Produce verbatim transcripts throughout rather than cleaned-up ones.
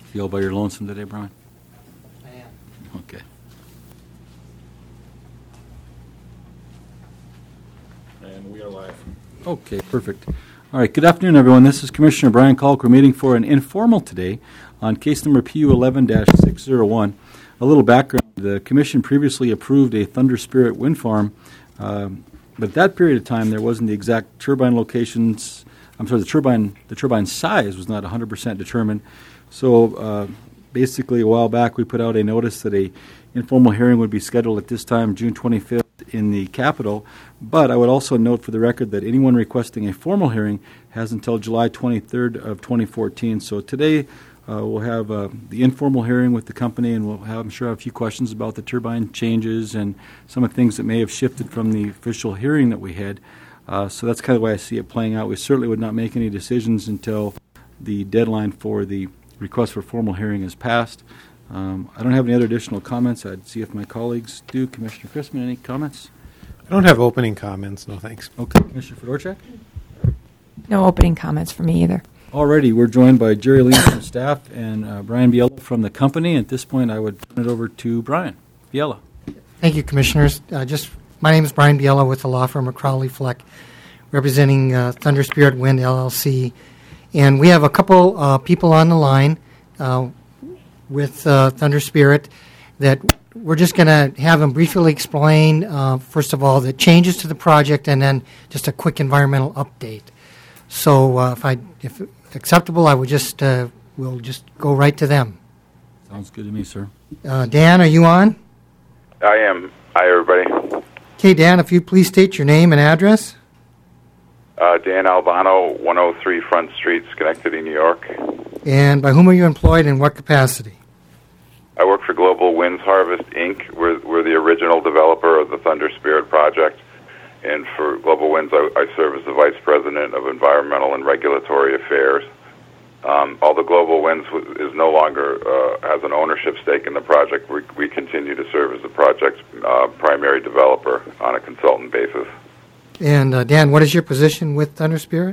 You all by your lonesome today, Brian? I am. Okay. And we are live. Okay, perfect. All right, good afternoon, everyone. This is Commissioner Brian Kalk. We're meeting for an informal today on case number P U eleven dash six oh one. A little background. The Commission previously approved a Thunder Spirit wind farm, um, but at that period of time there wasn't the exact turbine locations. I'm sorry, the turbine the turbine size was not one hundred percent determined. So uh, basically a while back we put out a notice that a informal hearing would be scheduled at this time, June twenty-fifth, in the Capitol. But I would also note for the record that anyone requesting a formal hearing has until July twenty-third of twenty fourteen. So today uh, we'll have uh, the informal hearing with the company, and we'll have, I'm sure, have a few questions about the turbine changes and some of the things that may have shifted from the official hearing that we had. Uh, so that's kind of the way I see it playing out. We certainly would not make any decisions until the deadline for the request for formal hearing is passed. Um, I don't have any other additional comments. I'd see if my colleagues do. Commissioner Chrisman, any comments? I don't have opening comments, no thanks. Okay. Commissioner Fedorchak? No opening comments for me either. Alrighty, we're joined by Jerry Lee from staff and uh, Brian Biella from the company. At this point, I would turn it over to Brian Biella. Thank you, Commissioners. Uh, just my name is Brian Biella with the law firm of Crowley Fleck, representing uh, Thunder Spirit Wind, L L C. And we have a couple uh, people on the line uh, with uh, Thunder Spirit that we're just going to have them briefly explain, uh, first of all, the changes to the project and then just a quick environmental update. So uh, if I, if acceptable, I would just, uh, we'll just go right to them. Sounds good to me, sir. Uh, Dan, are you on? I am. Hi, everybody. Okay, Dan, if you please state your name and address. Uh, Dan Albano, one oh three Front Street, Schenectady, New York. And by whom are you employed and what capacity? I work for Global Winds Harvest, Incorporated. We're, we're the original developer of the Thunder Spirit project. And for Global Winds, I, I serve as the Vice President of Environmental and Regulatory Affairs. Um, although Global Winds w- is no longer uh, has an ownership stake in the project, we, we continue to serve as the project's uh, primary developer on a consultant basis. And uh, Dan, what is your position with Thunder Spirit?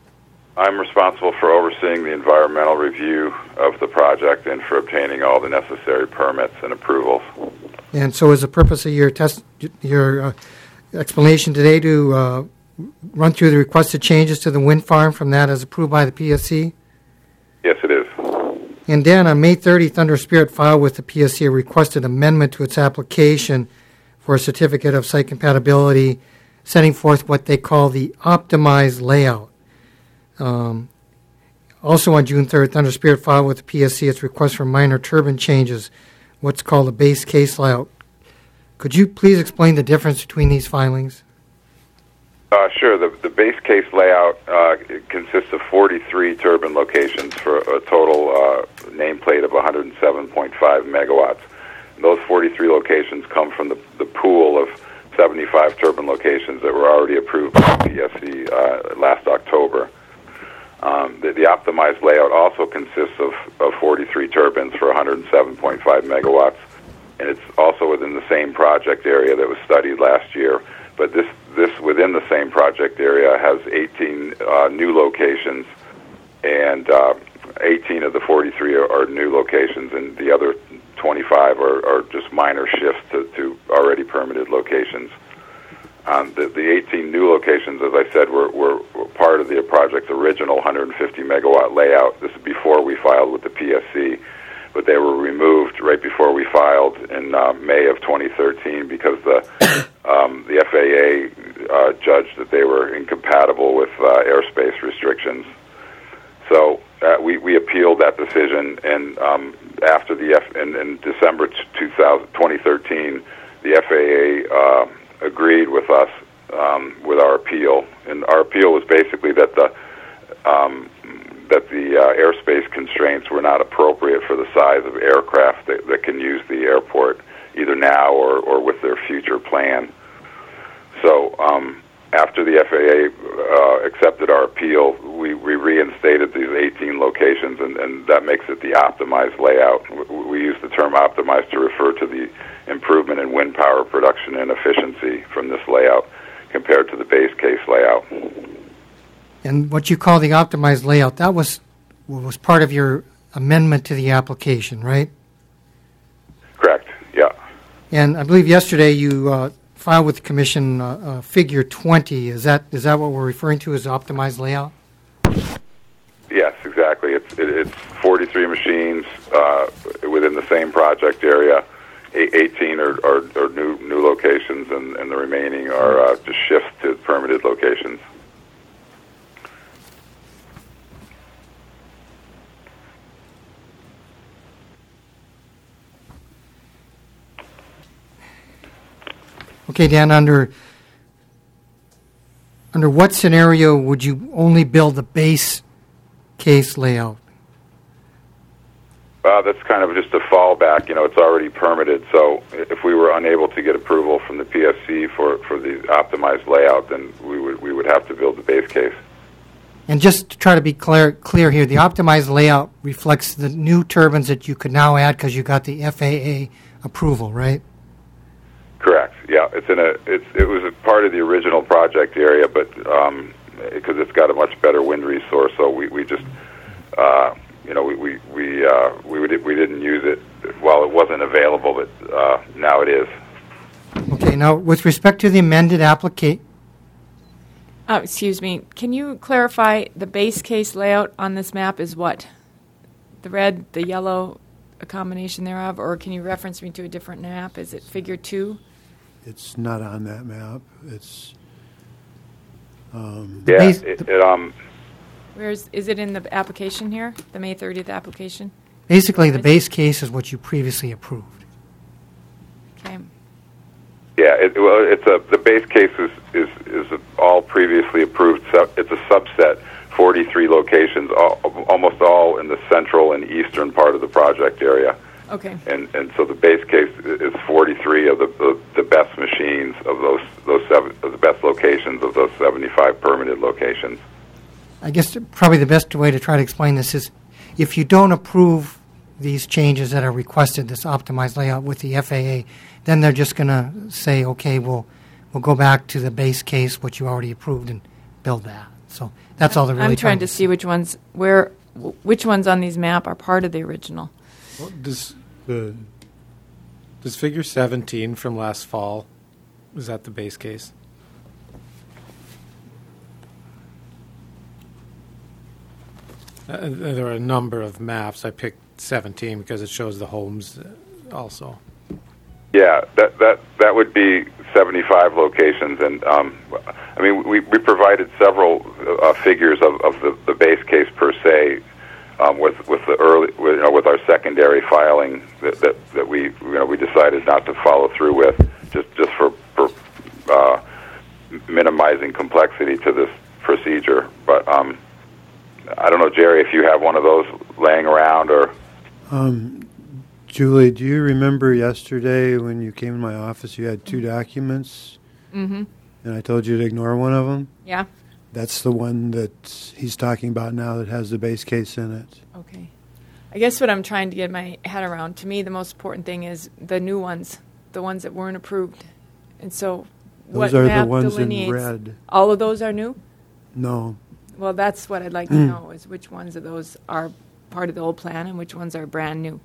I'm responsible for overseeing the environmental review of the project and for obtaining all the necessary permits and approvals. And so is the purpose of your test, your uh, explanation today to uh, run through the requested changes to the wind farm from that as approved by the P S C? Yes, it is. And Dan, on May thirtieth, Thunder Spirit filed with the P S C a requested amendment to its application for a certificate of site compatibility, setting forth what they call the optimized layout. Um, also on June third, Thunder Spirit filed with the P S C its request for minor turbine changes, what's called a base case layout. Could you please explain the difference between these filings? Uh, sure. The, the base case layout uh, it consists of forty-three turbine locations for a total uh, nameplate of one hundred seven point five megawatts. And those forty-three locations come from the, the pool of seventy-five turbine locations that were already approved by the P S C uh, last October. Um, the, the optimized layout also consists of, of forty-three turbines for one hundred seven point five megawatts, and it's also within the same project area that was studied last year. But this, this within the same project area has eighteen uh, new locations, and uh, eighteen of the forty-three are, are new locations, and the other twenty-five are, are just minor shifts to, to already permitted locations. Um, the, the eighteen new locations, as I said, were, were, were part of the project's original one hundred fifty megawatt layout. This is before we filed with the P S C, but they were removed right before we filed in uh, May of twenty thirteen because the um, the F A A uh, judged that they were incompatible with uh, airspace restrictions. So uh, we, we appealed that decision, and um, after the F- in, in December twenty thirteen, the F A A uh, agreed with us um, with our appeal, and our appeal was basically that the um, that the uh, airspace constraints were not appropriate for the size of aircraft that, that can use the airport either now or, or with their future plan. So um, after the F A A uh, accepted our appeal, we, we reinstated these eighteen locations, and, and that makes it the optimized layout. We, we use the term optimized to refer to the improvement in wind power production and efficiency from this layout compared to the base case layout. And what you call the optimized layout, that was was part of your amendment to the application, right? Correct. Yeah. And I believe yesterday you uh, filed with the commission uh, uh, figure twenty. Is that is that what we're referring to as optimized layout? Yes, exactly. It's it, it's forty-three machines uh, within the same project area. A- eighteen are, are, are new new locations, and, and the remaining are uh, just shifts to permitted locations. Okay, Dan, under under what scenario would you only build the base case layout? Uh, that's kind of just a fallback. You know, it's already permitted. So if we were unable to get approval from the P S C for, for the optimized layout, then we would we would have to build the base case. And just to try to be clear, clear here, the optimized layout reflects the new turbines that you could now add because you got the F A A approval, right? Correct. Yeah, it's in a it's it was a part of the original project area, but um, because it's got a much better wind resource, so we we just uh, you know we we we uh, we would, we didn't use it while it wasn't available, but uh, now it is. Okay. Now, with respect to the amended application, Oh, excuse me. Can you clarify the base case layout on this map is what? The red, the yellow, a combination thereof, or can you reference me to a different map? Is it figure two? It's not on that map. It's um, Yeah. base- It, it, um. Where's is it in the application here? The May thirtieth application? basically the base case is what you previously approved. Okay. Yeah, it, well, it's a the base case is is, is a, all previously approved. Sub, it's a subset, forty-three locations, all, almost all in the central and eastern part of the project area. Okay. And and so the base case is forty-three of the the, the best machines of those those seven of the best locations of those seventy-five permitted locations. I guess probably the best way to try to explain this is if you don't approve these changes that are requested, this optimized layout with the F A A, then they're just going to say, okay, we'll we'll go back to the base case, what you already approved, and build that. So that's all they're really I'm trying to to see which ones where which ones on these map are part of the original. Well, does the does figure seventeen from last fall, is that the base case? Uh, there are a number of maps. I picked seventeen because it shows the homes uh, also. Yeah, that that that would be seventy-five locations, and um, I mean we we provided several uh, figures of, of the, the base case per se um, with with the early with, you know, with our secondary filing that, that that we you know we decided not to follow through with just just for for uh, minimizing complexity to this procedure. But um, I don't know, Jerry, if you have one of those laying around or. um, Julie, do you remember yesterday when you came in my office, you had two documents, Mm-hmm. and I told you to ignore one of them? Yeah. That's the one that he's talking about now that has the base case in it. Okay. I guess what I'm trying to get my head around, to me, the most important thing is the new ones, the ones that weren't approved. And so what Those are the map ones in delineates, red. all of those are new? No. Well, that's what I'd like to know, is which ones of those are part of the old plan and which ones are brand new.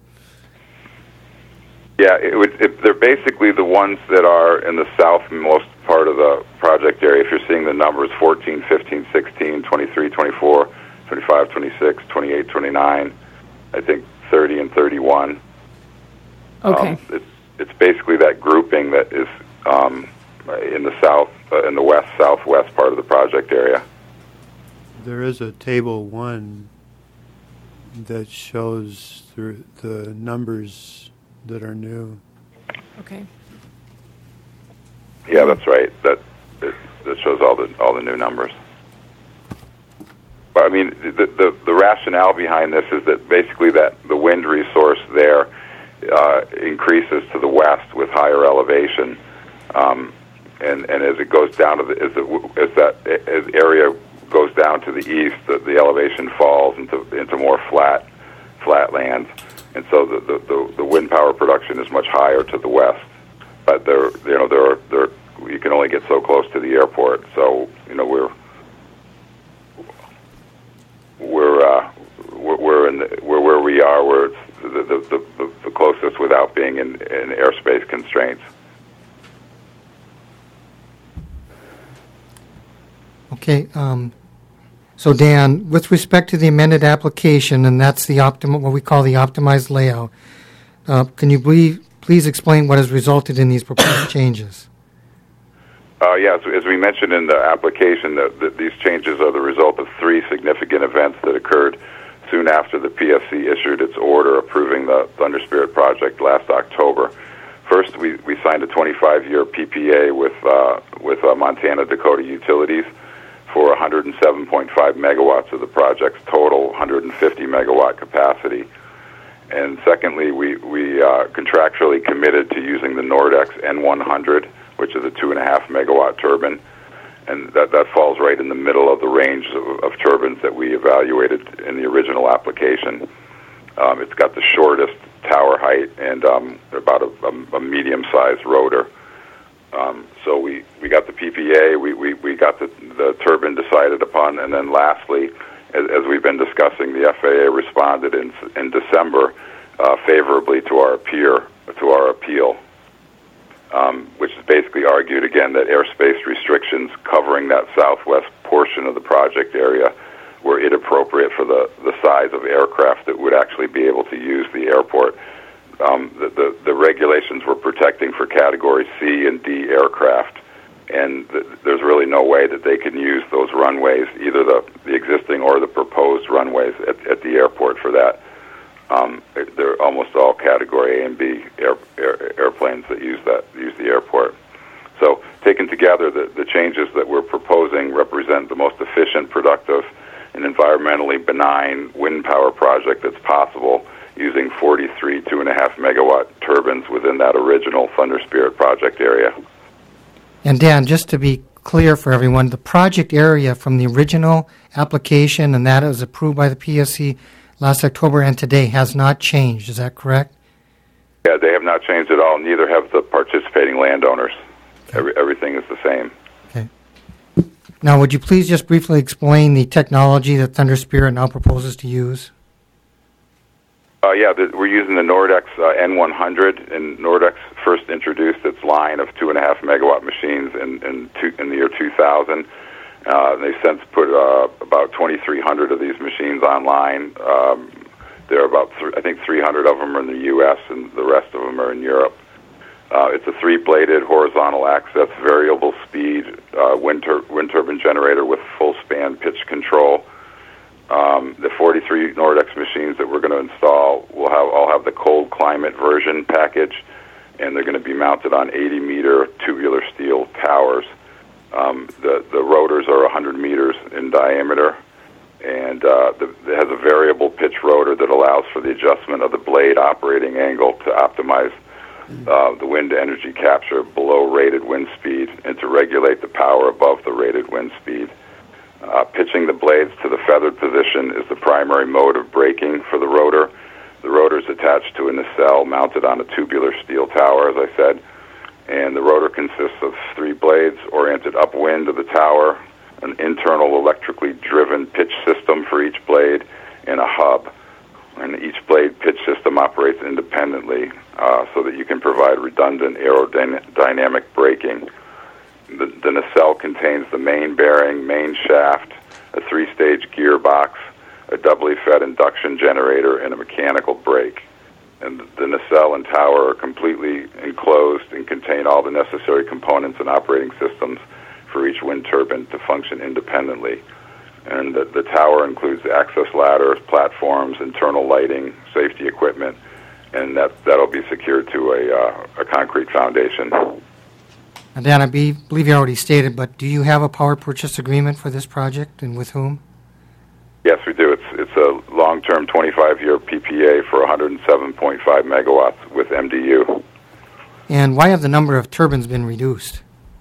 Yeah, it would, it, they're basically the ones that are in the southmost part of the project area. If you're seeing the numbers fourteen, fifteen, sixteen, twenty-three, twenty-four, twenty-five, twenty-six, twenty-eight, twenty-nine, I think thirty and thirty-one. Okay. Um, it's, it's basically that grouping that is um, in the south, uh, in the west, southwest part of the project area. There is a table one that shows the, the numbers that are new. Okay. Yeah, that's right. That it, that shows all the all the new numbers. But I mean, the, the the rationale behind this is that basically that the wind resource there uh, increases to the west with higher elevation, um, and and as it goes down to the as, it, as that as area goes down to the east, the, the elevation falls into into more flat flat land, and so the, the, the, the wind power production is much higher to the west. But there, you know, there are there you can only get so close to the airport. So you know we're we're uh, we're, we're in the, we're where we the, the, the, the closest without being in, in airspace constraints. Okay. Um, so, Dan, with respect to the amended application, and that's the optim- what we call the optimized layout, uh, can you please, please explain what has resulted in these proposed changes? Uh, yes, as we mentioned in the application, that the, these changes are the result of three significant events that occurred soon after the P S C issued its order approving the Thunder Spirit project last October. First, we, we signed a twenty-five year P P A with uh, with uh, Montana Dakota Utilities for one hundred seven point five megawatts of the project's total one hundred fifty megawatt capacity. And secondly, we, we uh, contractually committed to using the Nordex N one hundred, which is a two and a half megawatt turbine, and that, that falls right in the middle of the range of, of turbines that we evaluated in the original application. Um, it's got the shortest tower height and um, about a, a, a medium-sized rotor. Um, so we, we got the P P A, we, we, we got the, the turbine decided upon, and then lastly, as, as we've been discussing, the F A A responded in, in December uh, favorably to our appeal, to our appeal. Um, which is basically argued again that airspace restrictions covering that southwest portion of the project area were inappropriate for the, the size of aircraft that would actually be able to use the airport. Um, the, the, the regulations were protecting for Category C and D aircraft, and th- there's really no way that they can use those runways, either the, the existing or the proposed runways at, at the airport for that. Um, they're almost all Category A and B air, air, airplanes that use that use the airport. So, taken together, the, the changes that we're proposing represent the most efficient, productive, and environmentally benign wind power project that's possible using forty-three two and a half megawatt turbines within that original Thunder Spirit project area. And Dan, just to be clear for everyone, the project area from the original application and that was approved by the P S C last October and today has not changed. Is that correct? Yeah, they have not changed at all. Neither have the participating landowners. Okay. Every, everything is the same. Okay. Now, would you please just briefly explain the technology that Thunder Spirit now proposes to use? Uh, yeah, the, we're using the Nordex uh, N one hundred, and Nordex first introduced its line of two and a half megawatt machines in in, two, in the year two thousand. Uh, they've since put uh, about twenty-three hundred of these machines online. Um, there are about, th- I think, three hundred of them are in the U S and the rest of them are in Europe. Uh, it's a three-bladed horizontal axis, variable speed uh, wind, tur- wind turbine generator with full span pitch control. Um, the forty-three Nordex machines that we're going to install will have all have the cold climate version package, and they're going to be mounted on eighty meter tubular steel towers. Um, the, the rotors are one hundred meters in diameter, and uh, the, it has a variable pitch rotor that allows for the adjustment of the blade operating angle to optimize uh, the wind energy capture below rated wind speed and to regulate the power above the rated wind speed. Uh, pitching the blades to the feathered position is the primary mode of braking for the rotor. The rotor is attached to a nacelle mounted on a tubular steel tower, as I said, and the rotor consists of three blades oriented upwind of the tower, an internal electrically driven pitch system for each blade, and a hub. And each blade pitch system operates independently uh, so that you can provide redundant aerodynamic braking. The, the nacelle contains the main bearing, main shaft, a three-stage gearbox, a doubly fed induction generator, and a mechanical brake. And the nacelle and tower are completely enclosed and contain all the necessary components and operating systems for each wind turbine to function independently. And the, the tower includes access ladders, platforms, internal lighting, safety equipment, and that, that'll be secured to a, uh, a concrete foundation. And Dan, I be, believe you already stated, but do you have a power purchase agreement for this project, and with whom? Yes, we do. It's it's a long-term twenty-five year P P A for one hundred seven point five megawatts with M D U. And why have the number of turbines been reduced?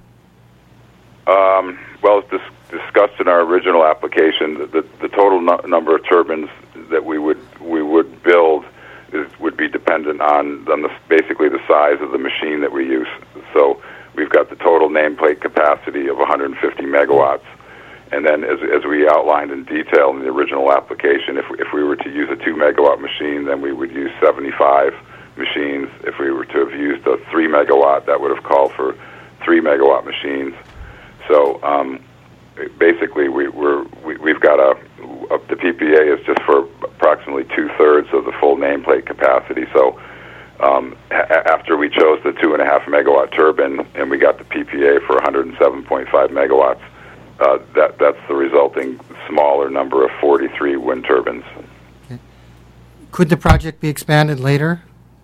Um, well, it's dis- discussed in our original application. The, the, the total no- number of turbines that we would we would build is, would be dependent on, on the, basically the size of the machine that we use. So we've got the total nameplate capacity of one hundred fifty megawatts. And then, as, as we outlined in detail in the original application, if, if we were to use a two megawatt machine, then we would use seventy-five machines. If we were to have used a three megawatt, that would have called for three megawatt machines. So um, basically, we, we're, we, we've got a, a, the P P A is just for approximately two-thirds of the full nameplate capacity. So um, a- after we chose the two and a half megawatt turbine and we got the P P A for one hundred seven point five megawatts, Uh, that that's the resulting smaller number of forty-three wind turbines. Okay. Could the project be expanded later?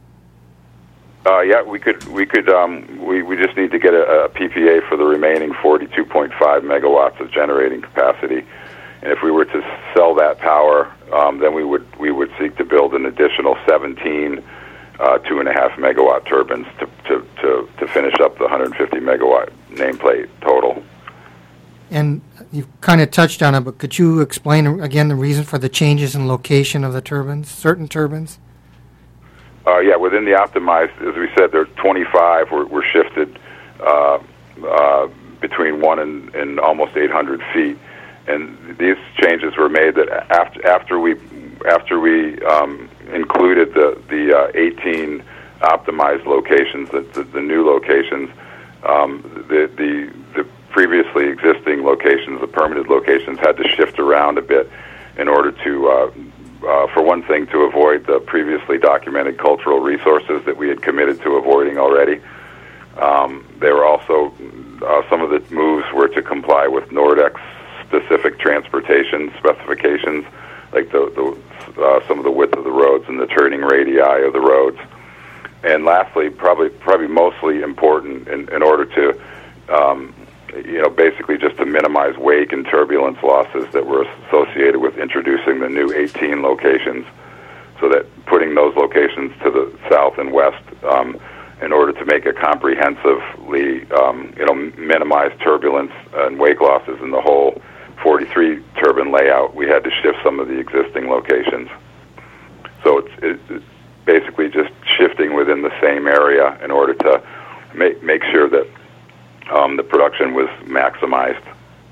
Uh, yeah, we could. We could. Um, we we just need to get a, a P P A for the remaining forty-two point five megawatts of generating capacity, and if we were to sell that power, um, then we would we would seek to build an additional seventeen uh, two and a half megawatt turbines to to to, to finish up the one hundred fifty megawatt nameplate total. And you've kind of touched on it, but could you explain again the reason for the changes in location of the turbines, certain turbines? Uh, yeah, within the optimized, as we said, there are twenty-five were, were shifted uh, uh, between one and, and almost eight hundred feet, and these changes were made that after after we after we um, included the the uh, eighteen optimized locations, the, the, the new locations, um, the the the previously existing locations, the permitted locations, had to shift around a bit in order to, uh, uh, for one thing, to avoid the previously documented cultural resources that we had committed to avoiding already. Um, they were also, uh, some of the moves were to comply with Nordex specific transportation specifications, like the, the uh, some of the width of the roads and the turning radii of the roads. And lastly, probably probably mostly important in, in order to um, you know, basically just to minimize wake and turbulence losses that were associated with introducing the new eighteen locations, so that putting those locations to the south and west, um, in order to make a comprehensively, um, you know, minimize turbulence and wake losses in the whole forty-three turbine layout, we had to shift some of the existing locations. So it's, it's basically just shifting within the same area in order to make make sure that Um, the production was maximized.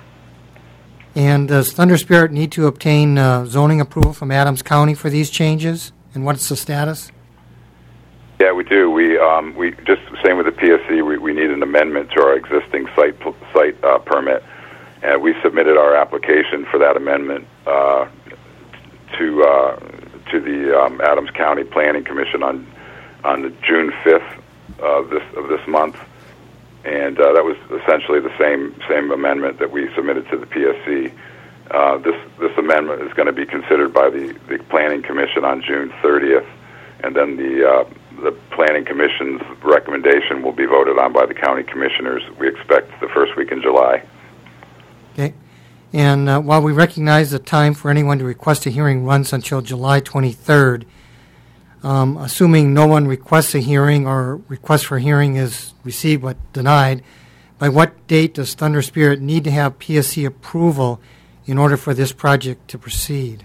And does Thunder Spirit need to obtain uh, zoning approval from Adams County for these changes? And what's the status? Yeah, we do. We um, we just same with the P S C. We, we need an amendment to our existing site site uh, permit, and we submitted our application for that amendment uh, to uh, to the um, Adams County Planning Commission on on the June fifth of this of this month. And uh, that was essentially the same same amendment that we submitted to the P S C. Uh, this this amendment is going to be considered by the, the Planning Commission on June thirtieth, and then the uh, the Planning Commission's recommendation will be voted on by the county commissioners. We expect the first week in July. Okay. And uh, while we recognize the time for anyone to request a hearing runs until July twenty-third, Um, assuming no one requests a hearing or request for hearing is received but denied, by what date does Thunder Spirit need to have P S C approval in order for this project to proceed?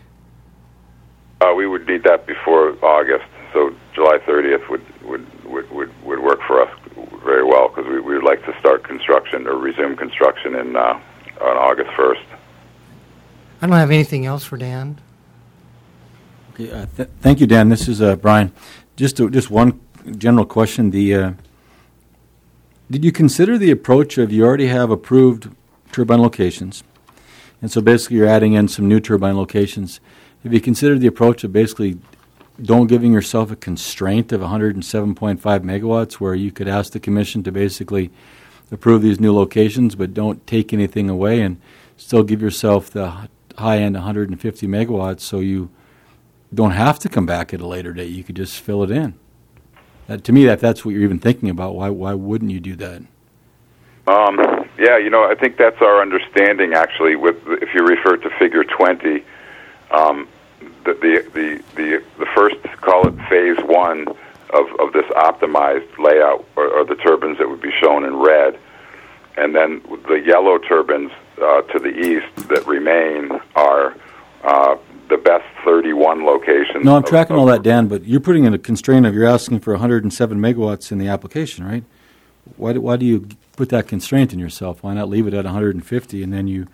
Uh, we would need that before August, so July thirtieth would, would, would, would, would work for us very well, because we, we would like to start construction or resume construction in uh, on August first. I don't have anything else for Dan. Okay, uh, th- thank you, Dan. This is uh, Brian. Just to, just one general question. The uh, did you consider the approach of you already have approved turbine locations, and so basically you're adding in some new turbine locations? Have you considered the approach of basically don't giving yourself a constraint of one hundred seven point five megawatts, where you could ask the commission to basically approve these new locations, but don't take anything away, and still give yourself the high end one hundred fifty megawatts, so you don't have to come back at a later date. You could just fill it in. That, to me, that that's what you're even thinking about. Why why wouldn't you do that? Um, yeah, you know, I think that's our understanding. Actually, with if you refer to Figure twenty, um, the, the the the the first, call it Phase One of of this optimized layout, or, or the turbines that would be shown in red, and then the yellow turbines uh, to the east that remain are Uh, the best thirty-one locations. No, I'm tracking of, all that, Dan, but you're putting in a constraint of you're asking for one hundred seven megawatts in the application, right? Why do, why do you put that constraint in yourself? Why not leave it at one hundred fifty and then you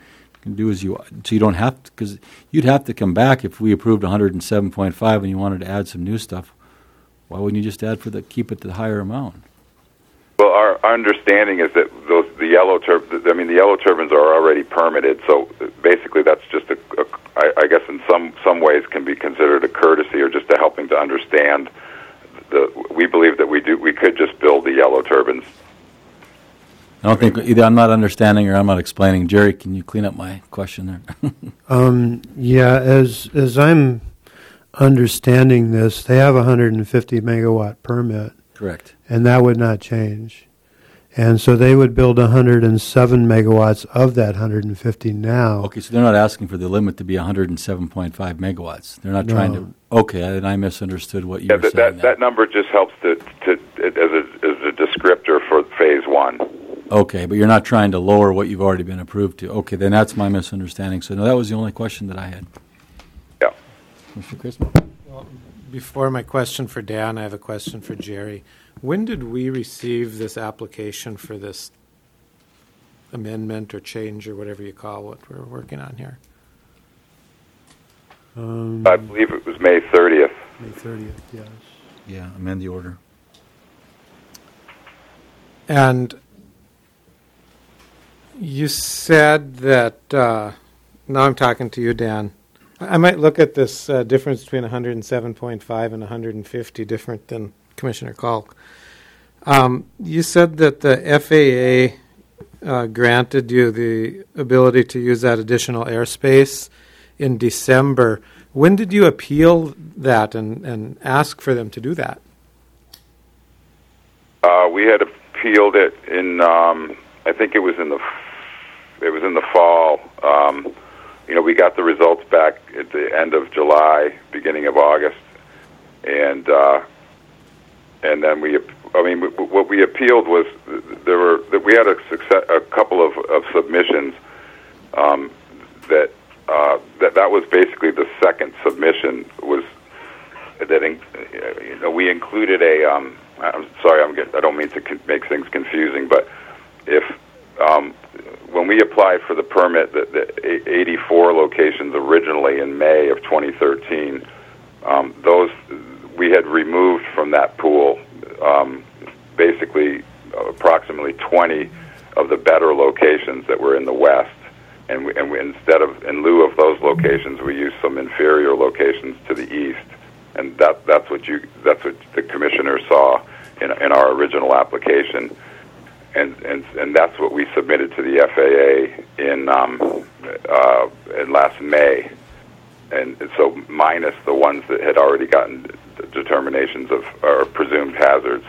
can do as you, so you don't have to, because you'd have to come back if we approved one hundred seven point five and you wanted to add some new stuff. Why wouldn't you just add for the, keep it to the higher amount? Well, our, our understanding is that those the yellow tur- I mean, the yellow turbines are already permitted. So basically, that's just a, a I, I guess, in some some ways, can be considered a courtesy or just a helping to understand. The we believe that we do we could just build the yellow turbines. I don't think either I'm not understanding or I'm not explaining. Jerry, can you clean up my question there? Um, yeah, as as I'm understanding this, they have a one hundred fifty megawatt permit, Correct. and that would not change. And so they would build one hundred seven megawatts of that one hundred fifty now. Okay, so they're not asking for the limit to be one hundred seven point five megawatts. They're not trying No. to. Okay, and I misunderstood what you Yeah, were that, saying. that that number just helps to to as a as a descriptor for phase one. Okay, but you're not trying to lower what you've already been approved to. Okay, then that's my misunderstanding. So no, that was the only question that I had. Yeah. Mister Chris? Before my question for Dan, I have a question for Jerry. When did we receive this application for this amendment or change or whatever you call what we're working on here? Um, I believe it was May thirtieth. May thirtieth, yes. Yeah, amend the order. And you said that, uh, now I'm talking to you, Dan. I might look at this uh, difference between one hundred seven point five and one hundred fifty different than Commissioner Kalk. Um, you said that the F A A uh, granted you the ability to use that additional airspace in December. When did you appeal that and, and ask for them to do that? Uh, we had appealed it in. Um, I think it was in the. It was in the fall. Um, you know, we got the results back at the end of July, beginning of August, and uh, and then we. I mean, what we appealed was there were that we had a success, a couple of, of submissions um, that uh, that that was basically the second submission was that in, you know we included a. Um, I'm sorry, I'm get, I don't mean to con- make things confusing, but if um, when we applied for the permit, the, the eighty-four locations originally in May of twenty thirteen, um, those we had removed from that pool um, basically approximately twenty of the better locations that were in the west, and, we, and we, instead of in lieu of those locations, we used some inferior locations to the east, and that that's what you that's what the commissioner saw in, in our original application. And, and and that's what we submitted to the F A A in um, uh, in last May, and so minus the ones that had already gotten determinations of or presumed hazards.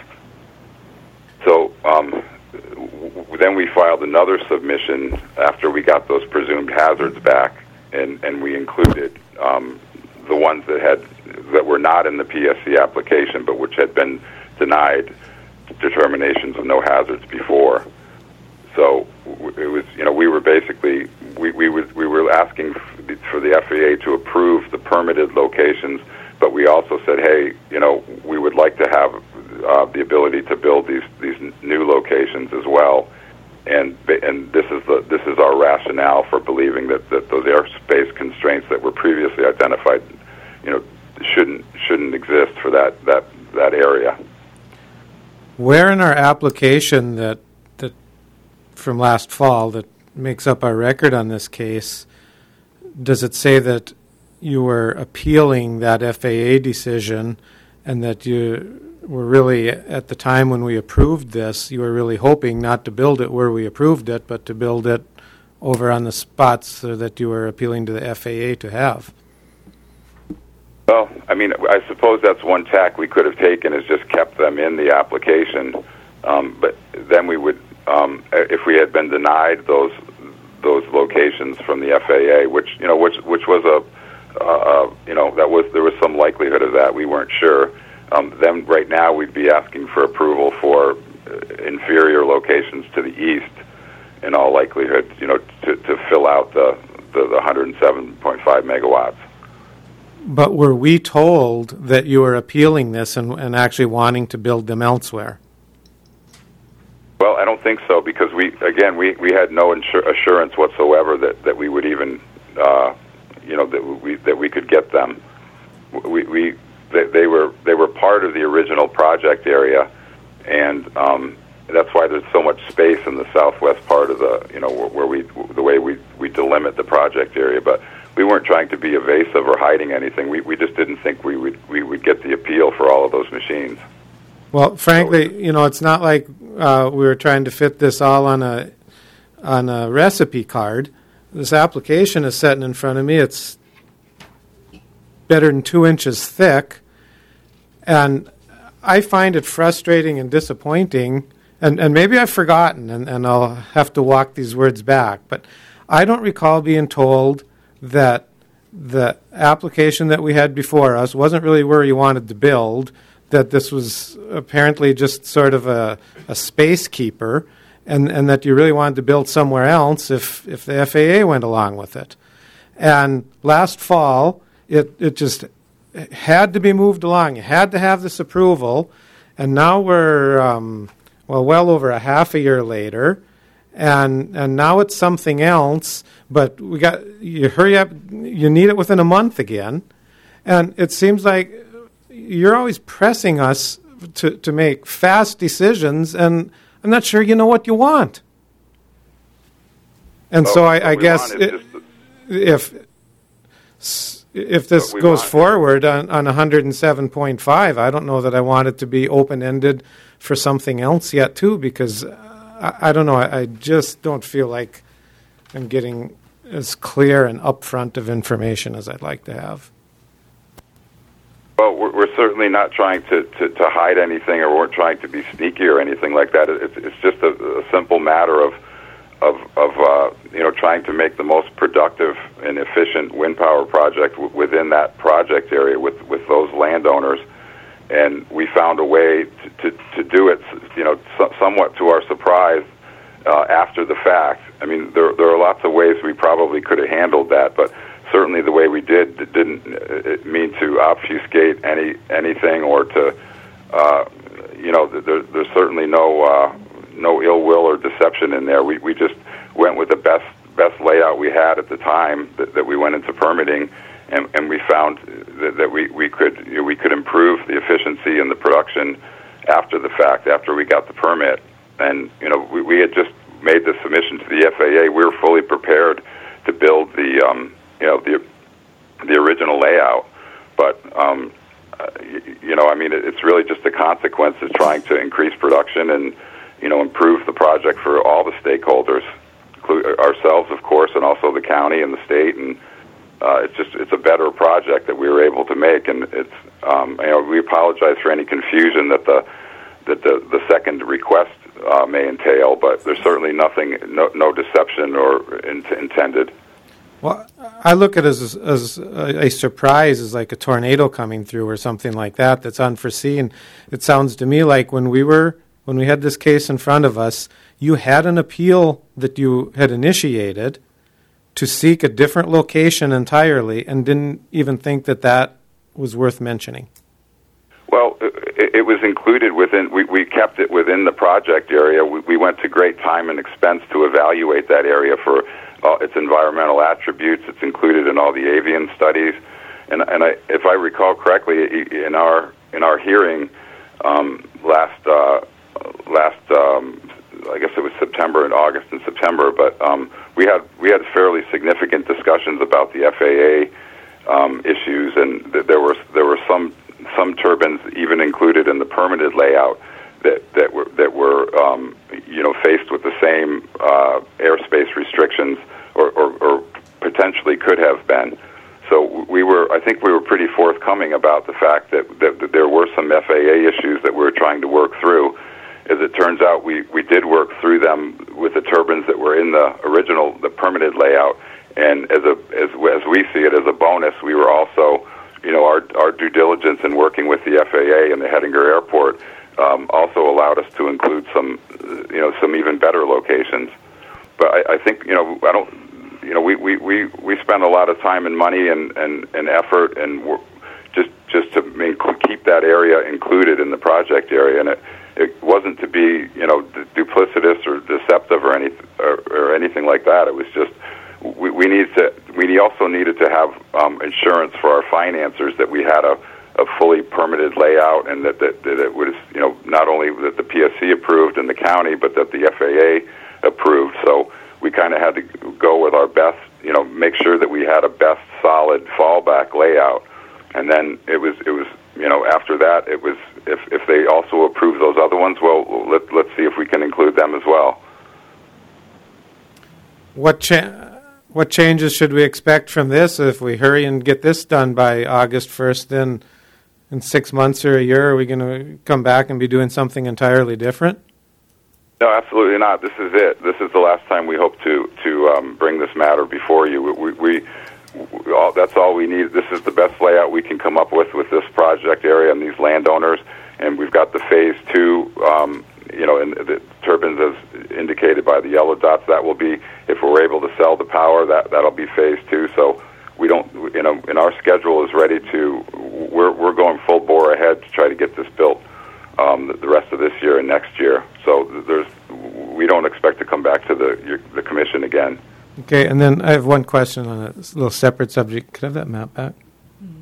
So um, w- then we filed another submission after we got those presumed hazards back, and, and we included um, the ones that had that were not in the P S C application, but which had been denied determinations of no hazards before. So it was, you know, we were basically we we were, we were asking for the F A A to approve the permitted locations, but we also said, hey, you know, we would like to have uh, the ability to build these these new locations as well. And and this is the this is our rationale for believing that, that those airspace constraints that were previously identified, you know, shouldn't shouldn't exist for that that, that area. Where in our application that that from last fall that makes up our record on this case does it say that you were appealing that F A A decision and that you were really, at the time when we approved this, you were really hoping not to build it where we approved it, but to build it over on the spots so that you were appealing to the F A A to have? Well, I mean, I suppose that's one tack we could have taken, is just kept them in the application. Um, but then we would, um, if we had been denied those those locations from the F A A, which you know, which which was a, uh, you know, that was there was some likelihood of that. We weren't sure. Um, then right now we'd be asking for approval for inferior locations to the east, in all likelihood, you know, to, to fill out the the, the one hundred seven point five megawatts. But were we told that you were appealing this and, and actually wanting to build them elsewhere? Well, I don't don't think so, because we again we, we had no insur- assurance whatsoever that, that we would even uh, you know that we that we could get them. We, we they, they were they were part of the original project area, and um, that's why there's so much space in the southwest part of the you know where, where we the way we, we delimit the project area. But we weren't trying to be evasive or hiding anything. We we just didn't think we would we would get the appeal for all of those machines. Well, frankly, you know, it's not like uh, we were trying to fit this all on a on a recipe card. This application is sitting in front of me. It's better than two inches thick, and I find it frustrating and disappointing. And, and maybe I've forgotten, and, and I'll have to walk these words back. But I don't recall being told that the application that we had before us wasn't really where you wanted to build, that this was apparently just sort of a, a space keeper, and, and that you really wanted to build somewhere else if, if the F A A went along with it. And last fall, it, it just had to be moved along. You had to have this approval, and now we're, um, well, well over a half a year later, and and now it's something else, but we got, you hurry up, you need it within a month again, and it seems like you're always pressing us to, to make fast decisions, and I'm not sure you know what you want. And well, so I, I guess it, if if this goes forward on, on one hundred seven point five, I don't know that I want it to be open-ended for something else yet, too, because I, I don't know, I, I just don't feel like I'm getting as clear and upfront of information as I'd like to have. Well, we're, we're certainly not trying to, to, to hide anything, or we're trying to be sneaky or anything like that. It's, it's just a, a simple matter of of, of uh, you know, trying to make the most productive and efficient wind power project w- within that project area with, with those landowners. And we found a way to, to, to do it, you know, so, somewhat to our surprise uh, after the fact. I mean, there, there are lots of ways we probably could have handled that, but certainly the way we did it didn't it mean to obfuscate any anything or to, uh, you know, there, there's certainly no uh, no ill will or deception in there. We we just went with the best best layout we had at the time that, that we went into permitting, and, and we found that, that we we could you know, we could improve the efficiency and the production after the fact, after we got the permit. And you know, we, we had just made the submission to the F A A. We were fully prepared to build the um, you know the the original layout, but um, uh, you, you know, I mean, it, it's really just a consequence of trying to increase production and you know improve the project for all the stakeholders, including ourselves, of course, and also the county and the state. And uh, it's just it's a better project that we were able to make. And it's um, you know we apologize for any confusion that the that the, the second request uh, may entail, but there's certainly nothing, no, no deception or in, intended. Well, I look at it as, as a, a surprise, as like a tornado coming through or something like that that's unforeseen. It sounds to me like when we were, when we had this case in front of us, you had an appeal that you had initiated to seek a different location entirely and didn't even think that that was worth mentioning. Well, it, it was included within, we, we kept it within the project area. We, we went to great time and expense to evaluate that area for Uh, its environmental attributes. It's included in all the avian studies, and and I, if I recall correctly, in our in our hearing um, last uh, last um, I guess it was September and August and September, but um, we had we had fairly significant discussions about the F A A um, issues, and th- there were there were some some turbines even included in the permitted layout that that were that were um, you know faced with the same uh, airspace restrictions, or, or, or potentially could have been. So we were, I think we were pretty forthcoming about the fact that, that, that there were some F A A issues that we were trying to work through. As it turns out, we, we did work through them with the turbines that were in the original, the permitted layout. And as a as as we see it, as a bonus, we were also, you know, our our due diligence in working with the F A A and the Hettinger Airport Um, also allowed us to include some, you know, some even better locations. But I, I think, you know, I don't, you know, we, we, we, we spend a lot of time and money and, and, and effort and we're just just to inc- keep that area included in the project area. And it, it wasn't to be, you know, d- duplicitous or deceptive or any or, or anything like that. It was just we, we need to. We also needed to have um, insurance for our financiers that we had a, a fully permitted layout, and that, that that it was, you know, not only that the P S C approved in the county, but that the F A A approved. So we kind of had to go with our best, you know, make sure that we had a best solid fallback layout, and then it was it was. You know, after that, it was if if they also approve those other ones, well, let let's see if we can include them as well. What cha- what changes should we expect from this? If we hurry and get this done by August first, then in six months or a year, are we going to come back and be doing something entirely different? No, absolutely not. This is it. This is the last time we hope to to um, bring this matter before you. We. we, we We all, that's all we need. This is the best layout we can come up with with this project area and these landowners. And we've got the phase two, um, you know, and the turbines as indicated by the yellow dots. That will be, if we're able to sell the power, that that'll be phase two. So we don't, you know, and our schedule is ready to. We're we're going full bore ahead to try to get this built um, the, the rest of this year and next year. So there's, we don't expect to come back to the the commission again. Okay, and then I have one question on a little separate subject. Could I have that map back? Mm-hmm.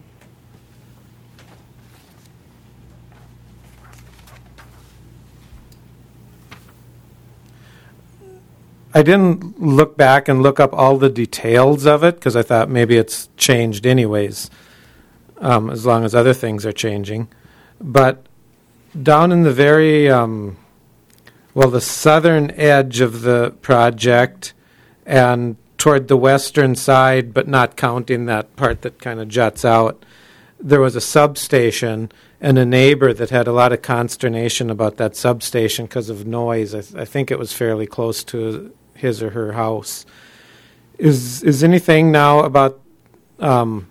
I didn't look back and look up all the details of it because I thought maybe it's changed anyways, um, as long as other things are changing. But down in the very, um, well, the southern edge of the project, and toward the western side, but not counting that part that kind of juts out, there was a substation and a neighbor that had a lot of consternation about that substation because of noise. I, th- I think it was fairly close to his or her house. Is is anything now about um,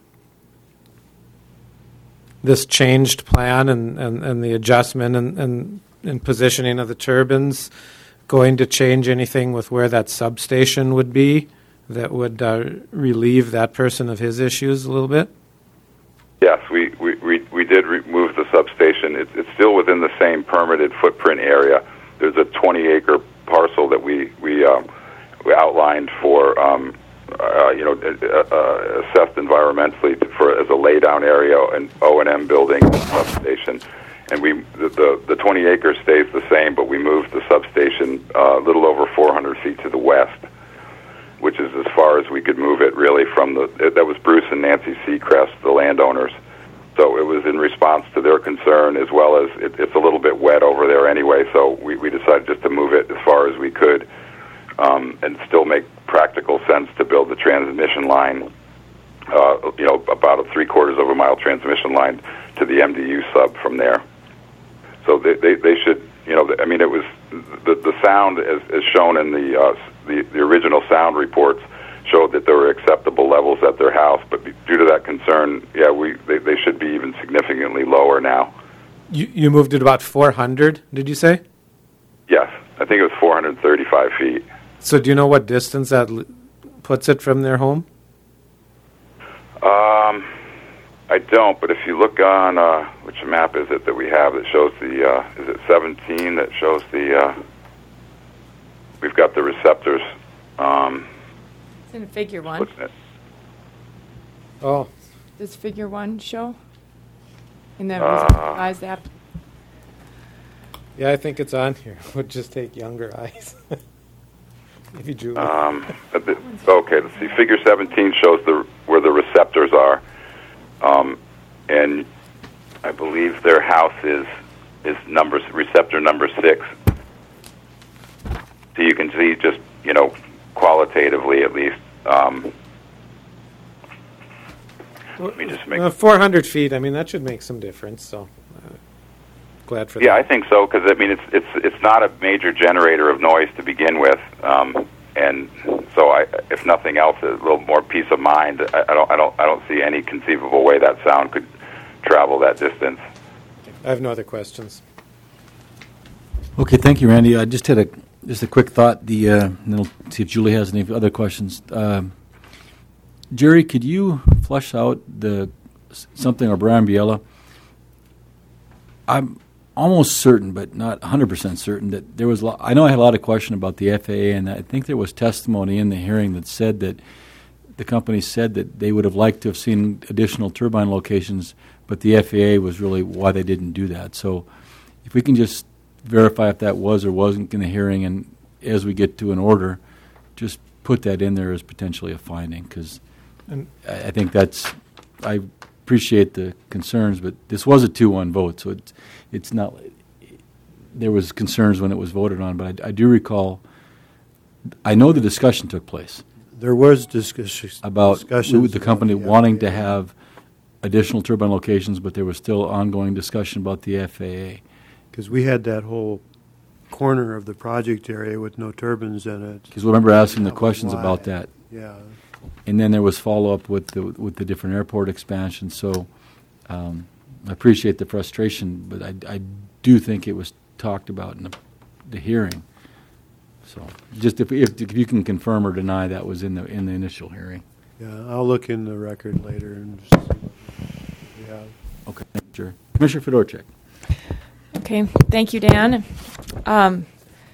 this changed plan and, and, and the adjustment and, and, and positioning of the turbines going to change anything with where that substation would be that would uh, relieve that person of his issues a little bit? Yes, we, we, we, we did remove the substation. It's, it's still within the same permitted footprint area. There's a twenty-acre parcel that we we, um, we outlined for, um, uh, you know, uh, uh, assessed environmentally for as a laydown area, an O and M building substation. And we the, the, the twenty acres stays the same, but we moved the substation uh, a little over four hundred feet to the west, which is as far as we could move it really from the, it, that was Bruce and Nancy Seacrest, the landowners. So it was in response to their concern, as well as it, it's a little bit wet over there anyway, so we, we decided just to move it as far as we could um, and still make practical sense to build the transmission line, uh, you know, about a three-quarters of a mile transmission line to the M D U sub from there. So they, they, they should, you know, I mean, it was the the sound as, as shown in the, uh, the the original sound reports showed that there were acceptable levels at their house, but due to that concern, yeah, we they, they should be even significantly lower now. You you moved it about four hundred, did you say? Yes, I think it was four hundred thirty-five feet. So do you know what distance that l- puts it from their home? Um. I don't, but if you look on, uh, which map is it that we have that shows the, uh, is it seventeen that shows the, uh, we've got the receptors. Um, It's in figure one. what's it? Oh. Does figure one show? In the Uh, revised app? Yeah, I think it's on here. It would just take younger eyes. If you drew Um, but the, okay, let's see. Figure seventeen shows the where the receptors are. Um, and I believe their house is is number receptor number six. So you can see just, you know, qualitatively at least. Um, let me just make uh, four hundred feet. I mean, that should make some difference. So uh, glad for yeah, that. I think so because I mean it's it's it's not a major generator of noise to begin with. Um, And so, I, if nothing else, a little more peace of mind. I, I don't, I don't, I don't see any conceivable way that sound could travel that distance. I have no other questions. Okay, thank you, Randy. I just had a just a quick thought. The uh, and then we'll see if Julie has any other questions. Um, Jerry, could you flesh out the something or Brian Biella? I'm almost certain, but not one hundred percent certain, that there was. Lo- I know I had a lot of question about the F A A, and I think there was testimony in the hearing that said that the company said that they would have liked to have seen additional turbine locations, but the F A A was really why they didn't do that. So if we can just verify if that was or wasn't in the hearing, and as we get to an order, just put that in there as potentially a finding, because I, I think that's, I appreciate the concerns, but this was a two one vote, so it's, it's not, there was concerns when it was voted on, but I, I do recall, I know the discussion took place. There was discussion about discussions the company about the wanting F A A. to have additional turbine locations, but there was still ongoing discussion about the F A A. Because we had that whole corner of the project area with no turbines in it. Because we remember asking the That was questions why. about that. Yeah. And then there was follow-up with the with the different airport expansions. So um, I appreciate the frustration, but I, I do think it was talked about in the, the hearing. So just if, if if you can confirm or deny that was in the in the initial hearing. Yeah, I'll look in the record later and see what we have. Okay, thank you, Jerry. Commissioner Fedorchak. Okay, thank you, Dan. Um,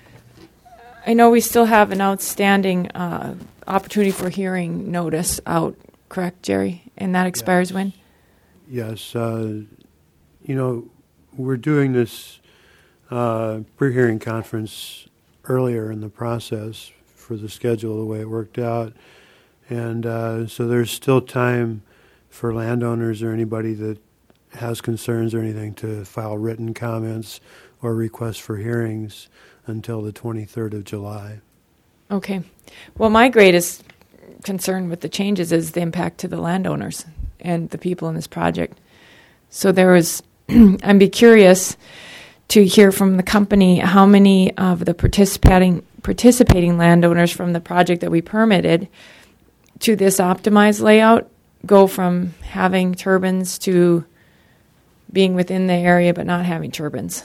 I know we still have an outstanding uh, opportunity for hearing notice out, correct, Jerry? And that expires Yes. when? Yes, uh, you know, we're doing this uh, pre-hearing conference earlier in the process for the schedule, the way it worked out. And uh, so there's still time for landowners or anybody that has concerns or anything to file written comments or requests for hearings until the twenty-third of July. Okay. Well, my greatest concern with the changes is the impact to the landowners and the people in this project. So there was, I'd be curious to hear from the company how many of the participating participating landowners from the project that we permitted to this optimized layout go from having turbines to being within the area but not having turbines.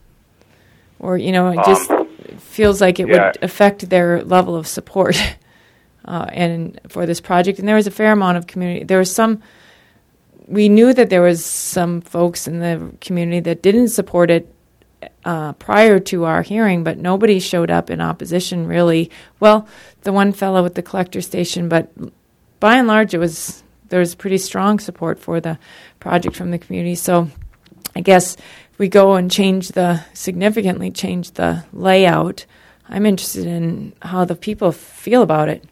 Or, you know, it just Um, feels like it yeah. would affect their level of support uh, and for this project. And there was a fair amount of community. There was some, we knew that there was some folks in the community that didn't support it uh, prior to our hearing, but nobody showed up in opposition really. Well, the one fellow with the collector station, but by and large it was, there was pretty strong support for the project from the community. So I guess if we go and change the, significantly change the layout, I'm interested in how the people feel about it.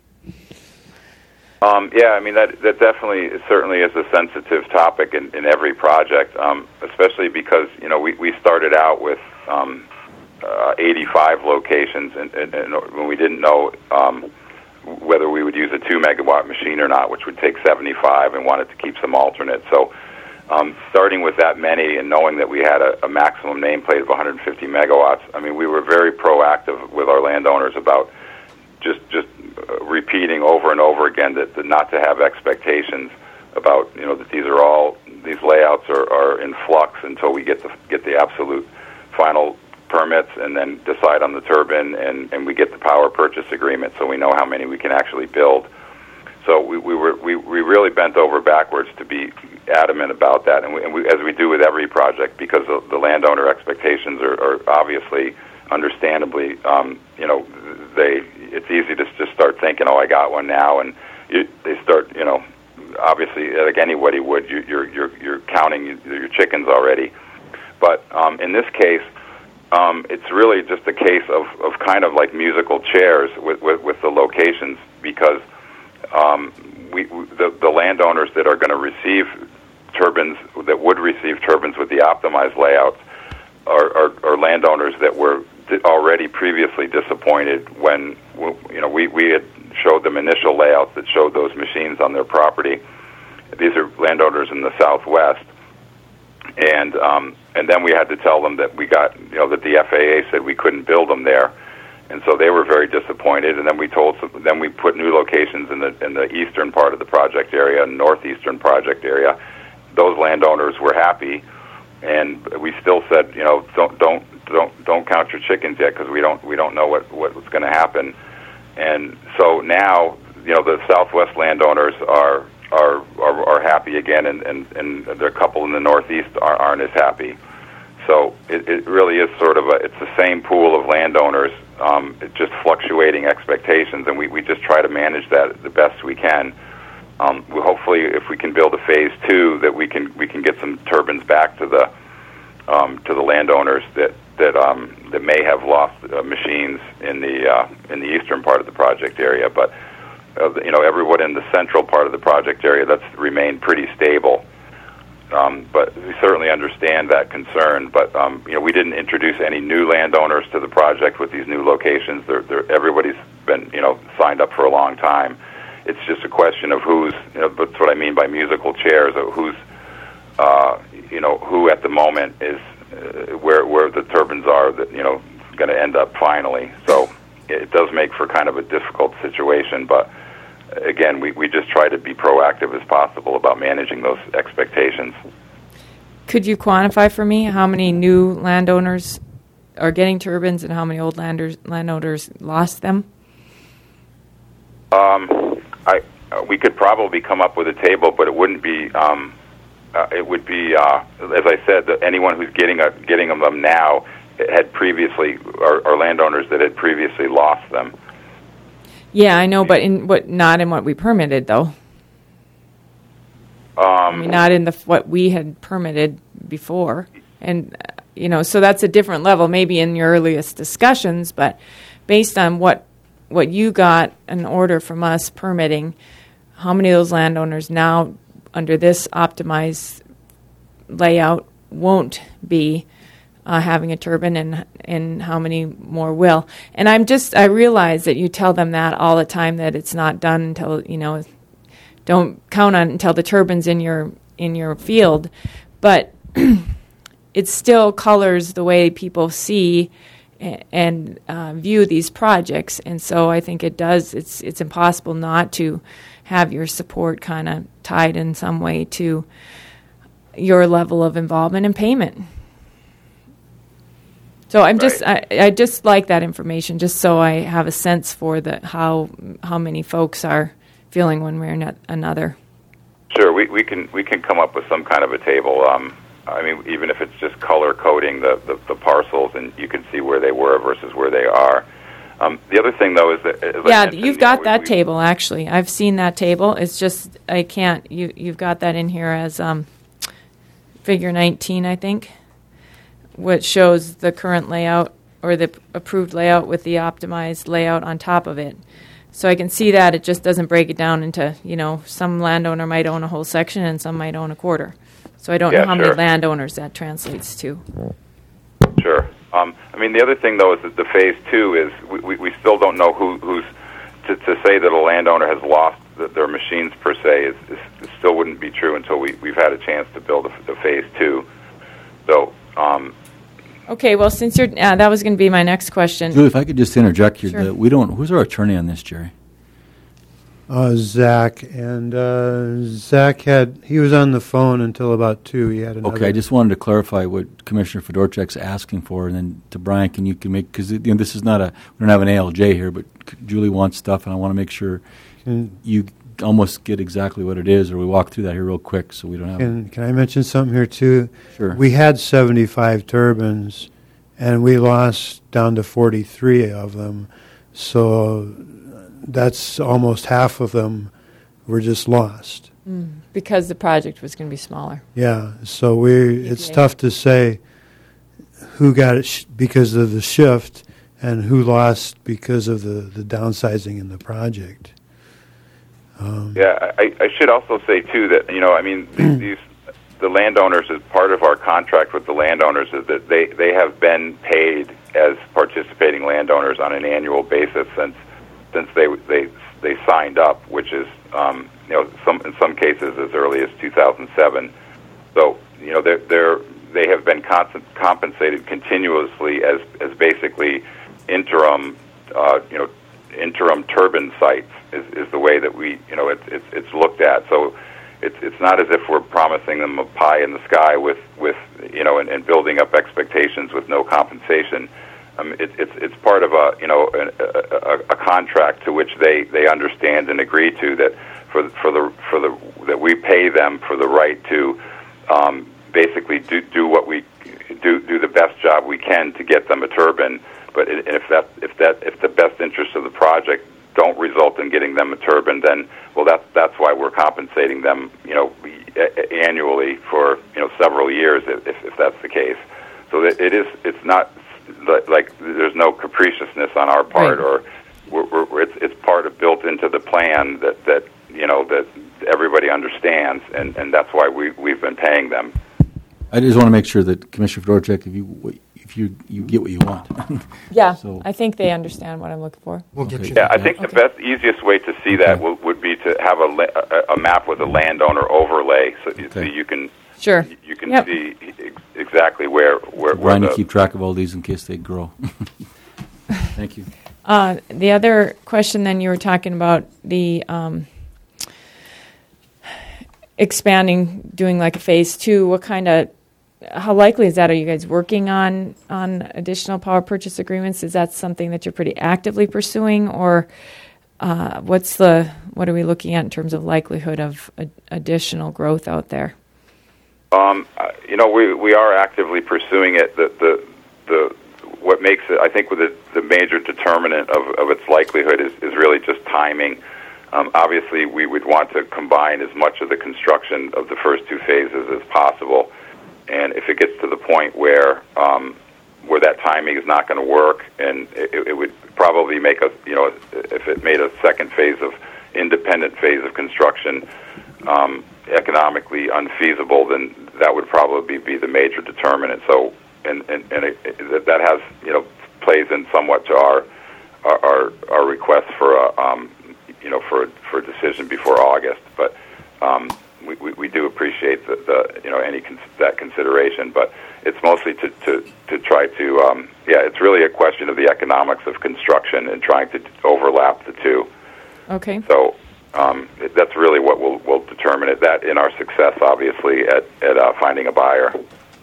Um, yeah, I mean, that that definitely certainly is a sensitive topic in, in every project, um, especially because, you know, we, we started out with um, uh, eighty-five locations, and, and, and when we didn't know um, whether we would use a two megawatt machine or not, which would take seventy-five, and wanted to keep some alternate. So um, starting with that many and knowing that we had a, a maximum nameplate of one hundred fifty megawatts, I mean, we were very proactive with our landowners about just just uh, repeating over and over again that, that not to have expectations about, you know, that these are all, these layouts are, are in flux until we get the get the absolute final permits and then decide on the turbine, and, and we get the power purchase agreement so we know how many we can actually build. So we, we were we, we really bent over backwards to be adamant about that, and, we, and we, as we do with every project, because the, the landowner expectations are, are obviously, understandably, um, you know, they it's easy to just start thinking, oh, I got one now, and you, they start, you know, obviously like anybody would, you, you're you're you're counting your chickens already. But um, in this case, um, it's really just a case of, of kind of like musical chairs with, with, with the locations, because um, we, we the, the landowners that are going to receive turbines, that would receive turbines with the optimized layouts, are, are, are landowners that were already previously disappointed when, you know, we, we had showed them initial layouts that showed those machines on their property. These are landowners in the Southwest. And um, and then we had to tell them that we got, you know, that the F A A said we couldn't build them there, and so they were very disappointed. And then we told, then we put new locations in the in the eastern part of the project area, and northeastern project area. Those landowners were happy, and we still said, you know, don't don't don't don't count your chickens yet, because we don't we don't know what what's going to happen. And so now, you know, the Southwest landowners are. Are, are are happy again, and, and, and there are a couple in the Northeast are, aren't as happy. so it, it really is sort of a, it's the same pool of landowners, um, it just fluctuating expectations, and we, we just try to manage that the best we can. Um, we hopefully, if we can build a phase two, that we can we can get some turbines back to the um, to the landowners that that um, that may have lost uh, machines in the uh, in the eastern part of the project area. But uh, you know, everyone in the central part of the project area, that's remained pretty stable. Um, but we certainly understand that concern. But um, you know, we didn't introduce any new landowners to the project with these new locations. They're, they're, everybody's been you know signed up for a long time. It's just a question of who's, you know, that's what I mean by musical chairs, of who's, uh, you know, who at the moment is uh, where where the turbines are that, you know, going to end up finally. So it does make for kind of a difficult situation, but again, we, we just try to be proactive as possible about managing those expectations. Could you quantify for me how many new landowners are getting turbines and how many old landers, landowners lost them? Um. I, uh, we could probably come up with a table, but it wouldn't be. Um, uh, it would be, uh, as I said, that anyone who's getting a, getting them now had previously, or, or landowners that had previously lost them. Yeah, I know, but in what not in what we permitted though. Um, I mean, not in the what we had permitted before, and uh, you know, so that's a different level. Maybe in your earliest discussions, but based on what. what you got an order from us permitting, how many of those landowners now under this optimized layout won't be uh, having a turbine, and and how many more will? And I'm just, I realize that you tell them that all the time, that it's not done until, you know, don't count on it until the turbine's in your in your field, but it still colors the way people see and uh, view these projects, and so I think it does. It's it's impossible not to have your support kind of tied in some way to your level of involvement and payment. So I'm right. just I, I just like that information, just so I have a sense for the how how many folks are feeling one way or not another. Sure, we we can we can come up with some kind of a table. Um, I mean, even if it's just color coding the, the, the parcels, and you can see where they were versus where they are. Um, the other thing, though, is that as yeah, you've you got know, that we, table. Actually, I've seen that table. It's just I can't. You you've got that in here as um, figure nineteen, I think, which shows the current layout or the approved layout with the optimized layout on top of it. So I can see that it just doesn't break it down into, you know, some landowner might own a whole section and some might own a quarter. So I don't yeah, know how sure. many landowners that translates to. Sure. Um, I mean, the other thing, though, is that the phase two is we, we, we still don't know who, who's to, to say that a landowner has lost the, their machines per se is, is, is still wouldn't be true until we, we've had a chance to build a, the phase two. So. Um, okay. Well, since you're uh, that was going to be my next question. Julie, if I could just interject here, sure. the, we don't. Who's our attorney on this, Jerry? Uh, Zach, and uh, Zach had, he was on the phone until about two. He had another. Okay, I just wanted to clarify what Commissioner Fedorchak's asking for, and then to Brian, can you can make, because you know, this is not a, we don't have an A L J here, but Julie wants stuff, and I want to make sure can, you almost get exactly what it is, or we walk through that here real quick so we don't have. Can, can I mention something here, too? Sure. We had seventy-five turbines, and we lost down to forty-three of them, so that's almost half of them were just lost. Mm, because the project was going to be smaller. Yeah, so we it's yeah. tough to say who got it sh- because of the shift and who lost because of the, the downsizing in the project. Um, yeah, I, I should also say, too, that, you know, I mean, these, these the landowners, as part of our contract with the landowners, is that they, they have been paid as participating landowners on an annual basis since since they they they signed up, which is um, you know some in some cases as early as two thousand seven. So you know they're they're they have been constant, compensated continuously as as basically interim uh, you know interim turbine sites is, is the way that we you know it's it's it's looked at. So it's it's not as if we're promising them a pie in the sky with with you know and, and building up expectations with no compensation. Um, it, it's it's part of a you know a, a, a contract to which they, they understand and agree to that for for the for the that we pay them for the right to um, basically do do what we do do the best job we can to get them a turbine. But it, and if that if that if the best interests of the project don't result in getting them a turbine, then well, that's that's why we're compensating them, you know, annually for you know several years if if that's the case. So that it is it's not like there's no capriciousness on our part, right. or we're, we're, it's it's part of built into the plan that that you know that everybody understands, and, and that's why we we've been paying them. I just want to make sure that Commissioner Fedorchak, if you if you you get what you want. Yeah, So- I think they understand what I'm looking for. We'll get Okay. you. Yeah, I that. think the Okay. best, easiest way to see that Okay. would, would be to have a, la- a, a map with a landowner overlay, so, you- so Okay. you can Sure. you can Yep. see ex- exactly where where, where Brian, the, to keep track of all these in case they grow. Thank you. Uh, the other question then, you were talking about the um, expanding, doing like a phase two. What kind of, how likely is that? Are you guys working on on additional power purchase agreements? Is that something that you're pretty actively pursuing, or uh, what's the what are we looking at in terms of likelihood of a, additional growth out there? Um, uh, you know, we we are actively pursuing it. The the the what makes it, I think, with the, the major determinant of, of its likelihood is, is really just timing. Um, obviously, we would want to combine as much of the construction of the first two phases as possible. And if it gets to the point where um, where that timing is not going to work, and it, it would probably make us, you know, if it made a second phase of independent phase of construction um, economically unfeasible, then that would probably be the major determinant. So, and and, and it, it, that has, you know, plays in somewhat to our our our request for a um, you know for for a decision before August, but. Um, We, we, we do appreciate the, the you know any cons- that consideration, but it's mostly to, to, to try to um, yeah it's really a question of the economics of construction and trying to overlap the two. Okay. So um, it, that's really what will will determine it. That in our success, obviously, at at uh, finding a buyer.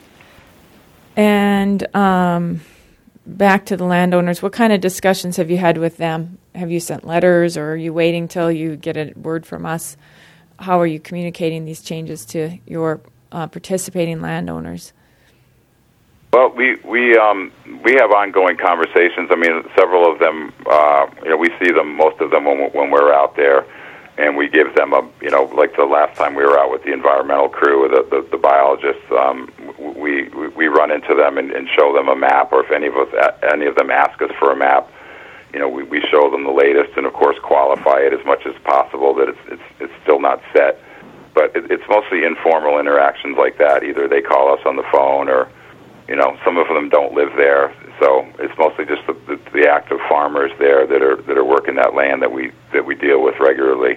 And um, back to the landowners, what kind of discussions have you had with them? Have you sent letters, or are you waiting till you get a word from us? How are you communicating these changes to your uh, participating landowners? Well, we we um, we have ongoing conversations. I mean, several of them, uh, you know, we see them, most of them, when when we're out there, and we give them a, you know, like the last time we were out with the environmental crew, the the, the biologists, um, we, we we run into them and, and show them a map, or if any of us any of them ask us for a map. You know, we, we show them the latest, and of course qualify it as much as possible that it's it's it's still not set. But it, it's mostly informal interactions like that. Either they call us on the phone, or you know, some of them don't live there, so it's mostly just the, the, the active farmers there that are that are working that land that we that we deal with regularly.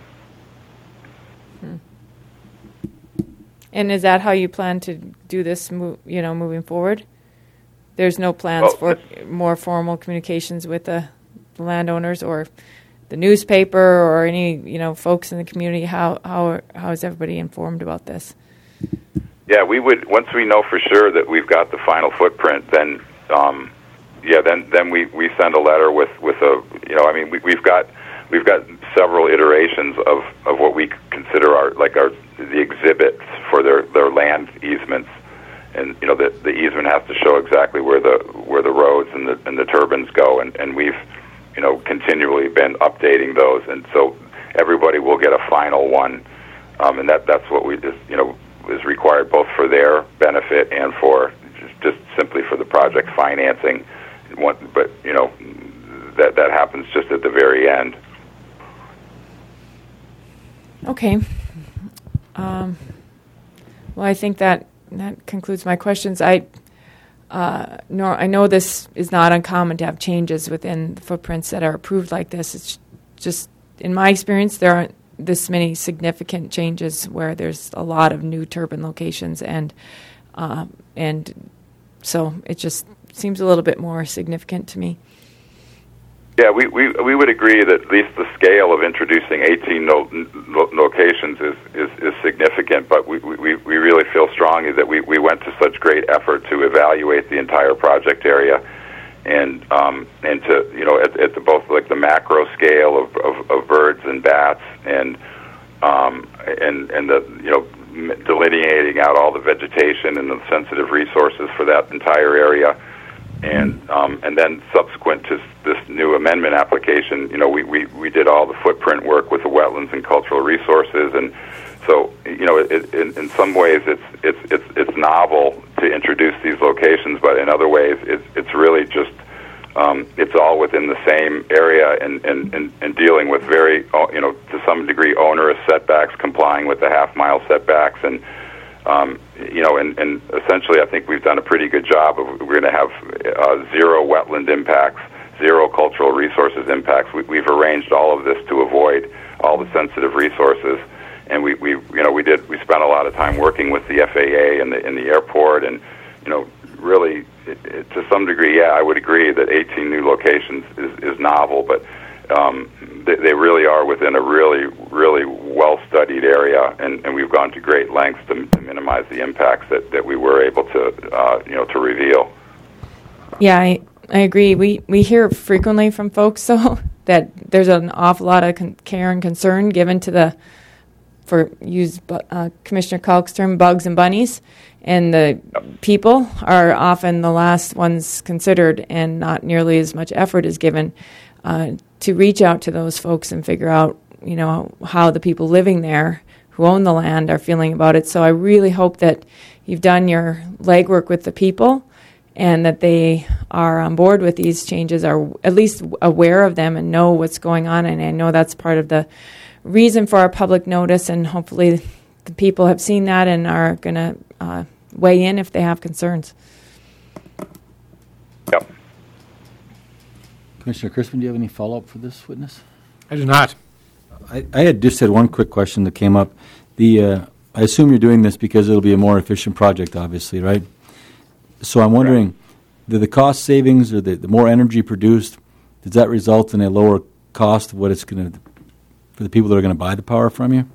Hmm. And is that how you plan to do this? Mo- you know, moving forward. There's no plans Well, for more formal communications with the landowners or the newspaper or any, you know, folks in the community. How how how is everybody informed about this? Yeah, we would, once we know for sure that we've got the final footprint, then um, yeah, then then we, we send a letter with, with a, you know, I mean, we, we've got we've got several iterations of, of what we consider our like our the exhibits for their, their land easements. And you know the the easement has to show exactly where the where the roads and the and the turbines go, and, and we've you know continually been updating those, and so everybody will get a final one, um, and that that's what we just you know is required both for their benefit and for just, just simply for the project financing. One, but you know that that happens just at the very end. Okay. Um, well, I think that. That concludes my questions. I uh, nor, I know this is not uncommon to have changes within the footprints that are approved like this. It's just, in my experience, there aren't this many significant changes where there's a lot of new turbine locations, and uh, and so it just seems a little bit more significant to me. Yeah, we, we we would agree that at least the scale of introducing eighteen no, no, locations is, is, is significant, but we, we, we really feel strongly that we, we went to such great effort to evaluate the entire project area and um, and to, you know, at, at the both like the macro scale of, of, of birds and bats and um, and and the, you know, m- delineating out all the vegetation and the sensitive resources for that entire area. And um, and then subsequent to this new amendment application, you know, we, we, we did all the footprint work with the wetlands and cultural resources, and so you know, it, it, in, in some ways it's it's it's it's novel to introduce these locations, but in other ways it's it's really just um, it's all within the same area and, and, and, and dealing with very you know to some degree onerous setbacks, complying with the half mile setbacks and. Um, you know, and, and essentially I think we've done a pretty good job of, we're going to have uh, zero wetland impacts, zero cultural resources impacts. We, we've arranged all of this to avoid all the sensitive resources. And we, we, you know, we did, we spent a lot of time working with the F A A and the, and the airport and, you know, really it, it, to some degree, yeah, I would agree that eighteen new locations is, is novel, but um, they, they really are within a really, really well-studied area, and, and we've gone to great lengths to, to minimize the impacts that, that we were able to, uh, you know, to reveal. Yeah, I, I agree. We we hear frequently from folks, though, that there's an awful lot of con- care and concern given to the, for use uh, Commissioner Kalk's term, bugs and bunnies, and the people are often the last ones considered, and not nearly as much effort is given uh, to reach out to those folks and figure out, you know, how the people living there who own the land are feeling about it. So I really hope that you've done your legwork with the people and that they are on board with these changes, are at least aware of them and know what's going on. And I know that's part of the reason for our public notice, and hopefully the people have seen that and are going to uh, weigh in if they have concerns. Yep. Commissioner Crispin, do you have any follow-up for this witness? I do not. I, I had just had one quick question that came up. The uh, I assume you're doing this because it'll be a more efficient project, obviously, right? So I'm wondering, do the cost savings or the, the more energy produced, does that result in a lower cost of what it's going to, for the people that are going to buy the power from you?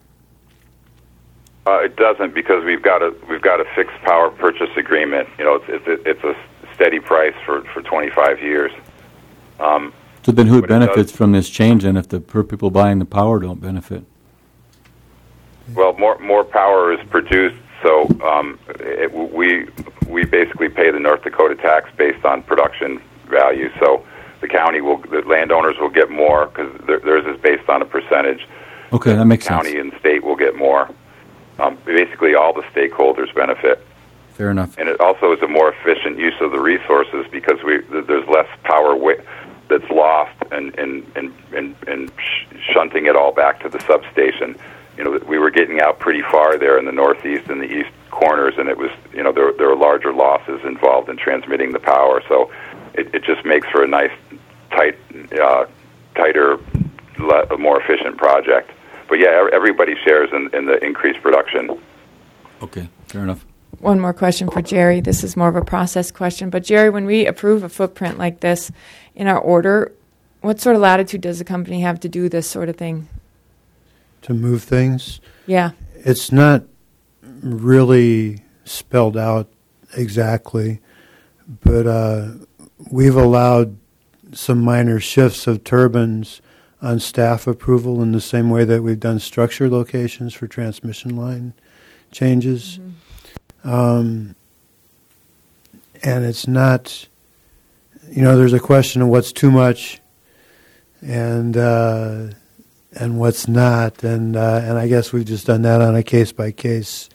Uh, it doesn't, because we've got a we've got a fixed power purchase agreement. You know, it's it's, it's a steady price for, for twenty-five years. Um, So then who But it benefits does- from this change, and if the per people buying the power don't benefit? Well, more more power is produced, so um, it, we we basically pay the North Dakota tax based on production value. So the county will, the landowners will get more because theirs is based on a percentage. Okay, that makes County sense. and state will get more. Um, basically, all the stakeholders benefit. Fair enough. And it also is a more efficient use of the resources because we there's less power wa- that's lost and and and and, and sh- shunting it all back to the substation. You know, we were getting out pretty far there in the northeast and the east corners, and it was, you know, there there were larger losses involved in transmitting the power. So it, it just makes for a nice, tight, uh, tighter, le- more efficient project. But yeah, everybody shares in, in the increased production. Okay, fair enough. One more question for Jerry. This is more of a process question. But Jerry, when we approve a footprint like this in our order, what sort of latitude does the company have to do this sort of thing? To move things. Yeah. It's not really spelled out exactly, but uh, we've allowed some minor shifts of turbines on staff approval in the same way that we've done structure locations for transmission line changes. Mm-hmm. Um, and it's not, you know, there's a question of what's too much and uh, and what's not, and uh, and I guess we've just done that on a case by case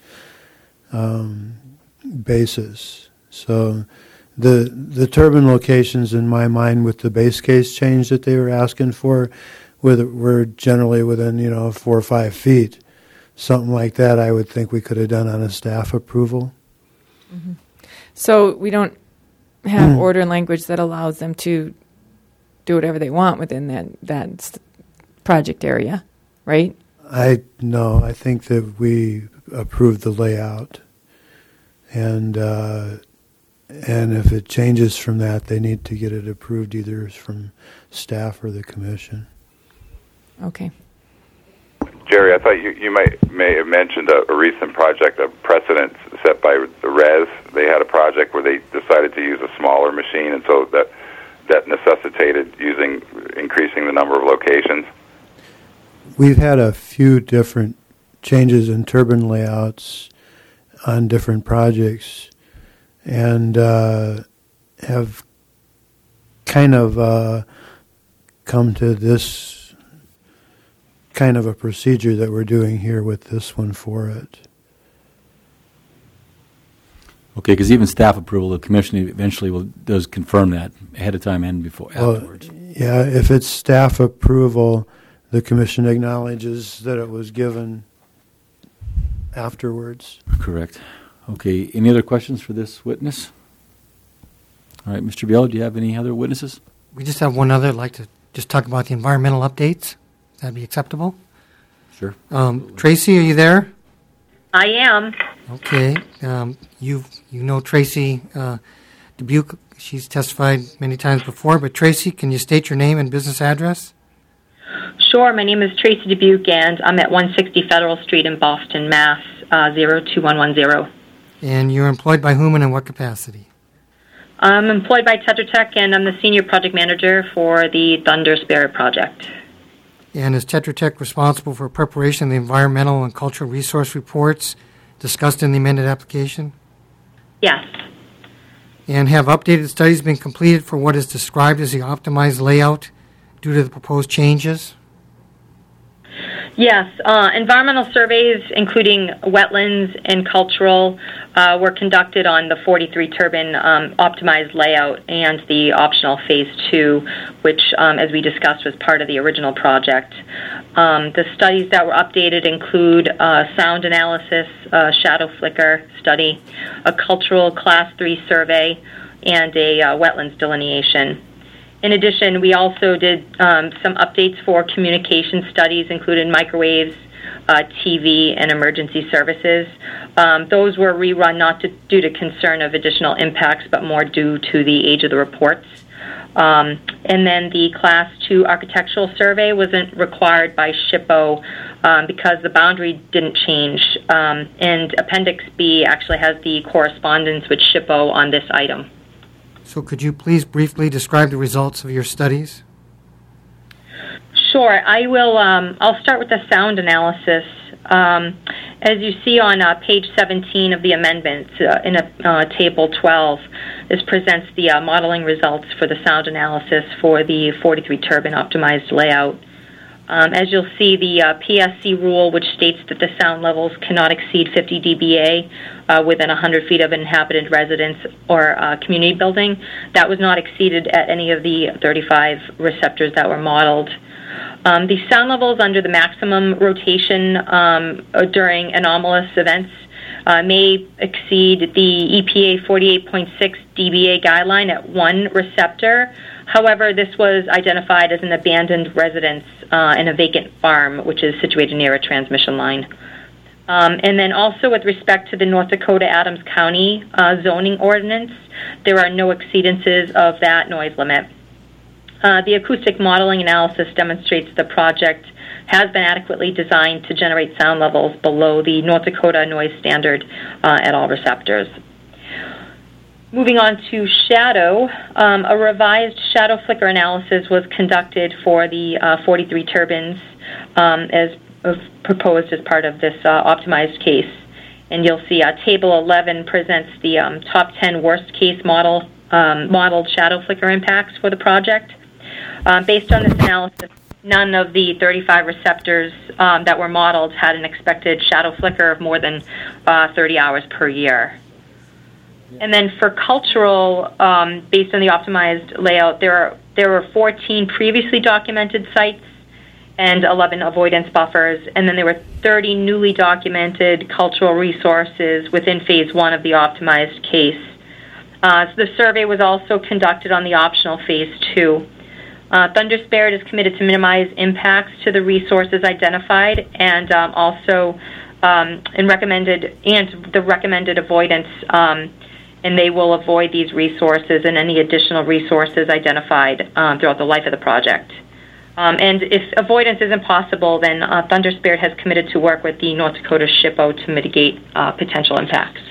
basis. So the the turbine locations, in my mind, with the base case change that they were asking for, were were generally within, you know, four or five feet. Something like that, I would think we could have done on a staff approval. Mm-hmm. So we don't have order language that allows them to do whatever they want within that that st- project area, right? I no, I think that we approved the layout, and uh, and if it changes from that, they need to get it approved either from staff or the commission. Okay. Jerry, I thought you, you might may have mentioned a, a recent project, a precedent set by the R E S. They had a project where they decided to use a smaller machine, and so that that necessitated using increasing the number of locations. We've had a few different changes in turbine layouts on different projects, and uh, have kind of uh, come to this kind of a procedure that we're doing here with this one for it. Okay, because even staff approval, the commission eventually will does confirm that ahead of time and before Well, afterwards. yeah, if it's staff approval, the commission acknowledges that it was given afterwards. Correct. Okay, any other questions for this witness? All right, Mister Biel, do you have any other witnesses? We just have one other. I'd like to just talk about the environmental updates. That'd be acceptable. Sure. Um, Tracy, are you there? I am. Okay. Um, you you know Tracy uh, Dubuque. She's testified many times before. But Tracy, can you state your name and business address? Sure. My name is Tracy Dubuque, and I'm at one sixty Federal Street in Boston, Mass. Uh, zero two one one zero. And you're employed by whom and in what capacity? I'm employed by Tetra Tech, and I'm the senior project manager for the Thunder Spirit project. And is Tetra Tech responsible for preparation of the environmental and cultural resource reports discussed in the amended application? Yes. And have updated studies been completed for what is described as the optimized layout due to the proposed changes? Yes. Uh, environmental surveys, including wetlands and cultural, uh, were conducted on the forty-three turbine um, optimized layout and the optional phase two, which, um, as we discussed, was part of the original project. Um, the studies that were updated include uh, sound analysis, uh, shadow flicker study, a cultural class three survey, and a uh, wetlands delineation. In addition, we also did um, some updates for communication studies, including microwaves, uh, T V, and emergency services. Um, those were rerun not to, due to concern of additional impacts, but more due to the age of the reports. Um, and then the Class two architectural survey wasn't required by SHPO um, because the boundary didn't change. Um, and Appendix B actually has the correspondence with SHPO on this item. So could you please briefly describe the results of your studies? Sure. I will. Um, I'll start with the sound analysis. Um, as you see on uh, page seventeen of the amendments uh, in a, uh, table twelve, this presents the uh, modeling results for the sound analysis for the forty-three turbine optimized layout. Um, as you'll see, the uh, P S C rule, which states that the sound levels cannot exceed fifty D B A uh, within one hundred feet of an inhabited residence or uh, community building, that was not exceeded at any of the thirty-five receptors that were modeled. Um, the sound levels under the maximum rotation um, during anomalous events uh, may exceed the E P A forty-eight point six D B A guideline at one receptor. However, this was identified as an abandoned residence uh, in a vacant farm, which is situated near a transmission line. Um, and then also with respect to the North Dakota Adams County uh, zoning ordinance, there are no exceedances of that noise limit. Uh, the acoustic modeling analysis demonstrates the project has been adequately designed to generate sound levels below the North Dakota noise standard uh, at all receptors. Moving on to shadow, um, a revised shadow flicker analysis was conducted for the uh, forty-three turbines um, as uh, proposed as part of this uh, optimized case. And you'll see uh, Table eleven presents the um, top ten worst case model um, modeled shadow flicker impacts for the project. Uh, based on this analysis, none of the thirty-five receptors um, that were modeled had an expected shadow flicker of more than uh, thirty hours per year. And then for cultural, um, based on the optimized layout, there are there were fourteen previously documented sites and eleven avoidance buffers, and then there were thirty newly documented cultural resources within phase one of the optimized case. Uh, so the survey was also conducted on the optional phase two. Uh, Thunder Spirit is committed to minimize impacts to the resources identified, and um, also um, and recommended and the recommended avoidance. Um, and they will avoid these resources and any additional resources identified um, throughout the life of the project. Um, and if avoidance isn't possible, then uh, Thunder Spirit has committed to work with the North Dakota SHPO to mitigate uh, potential impacts.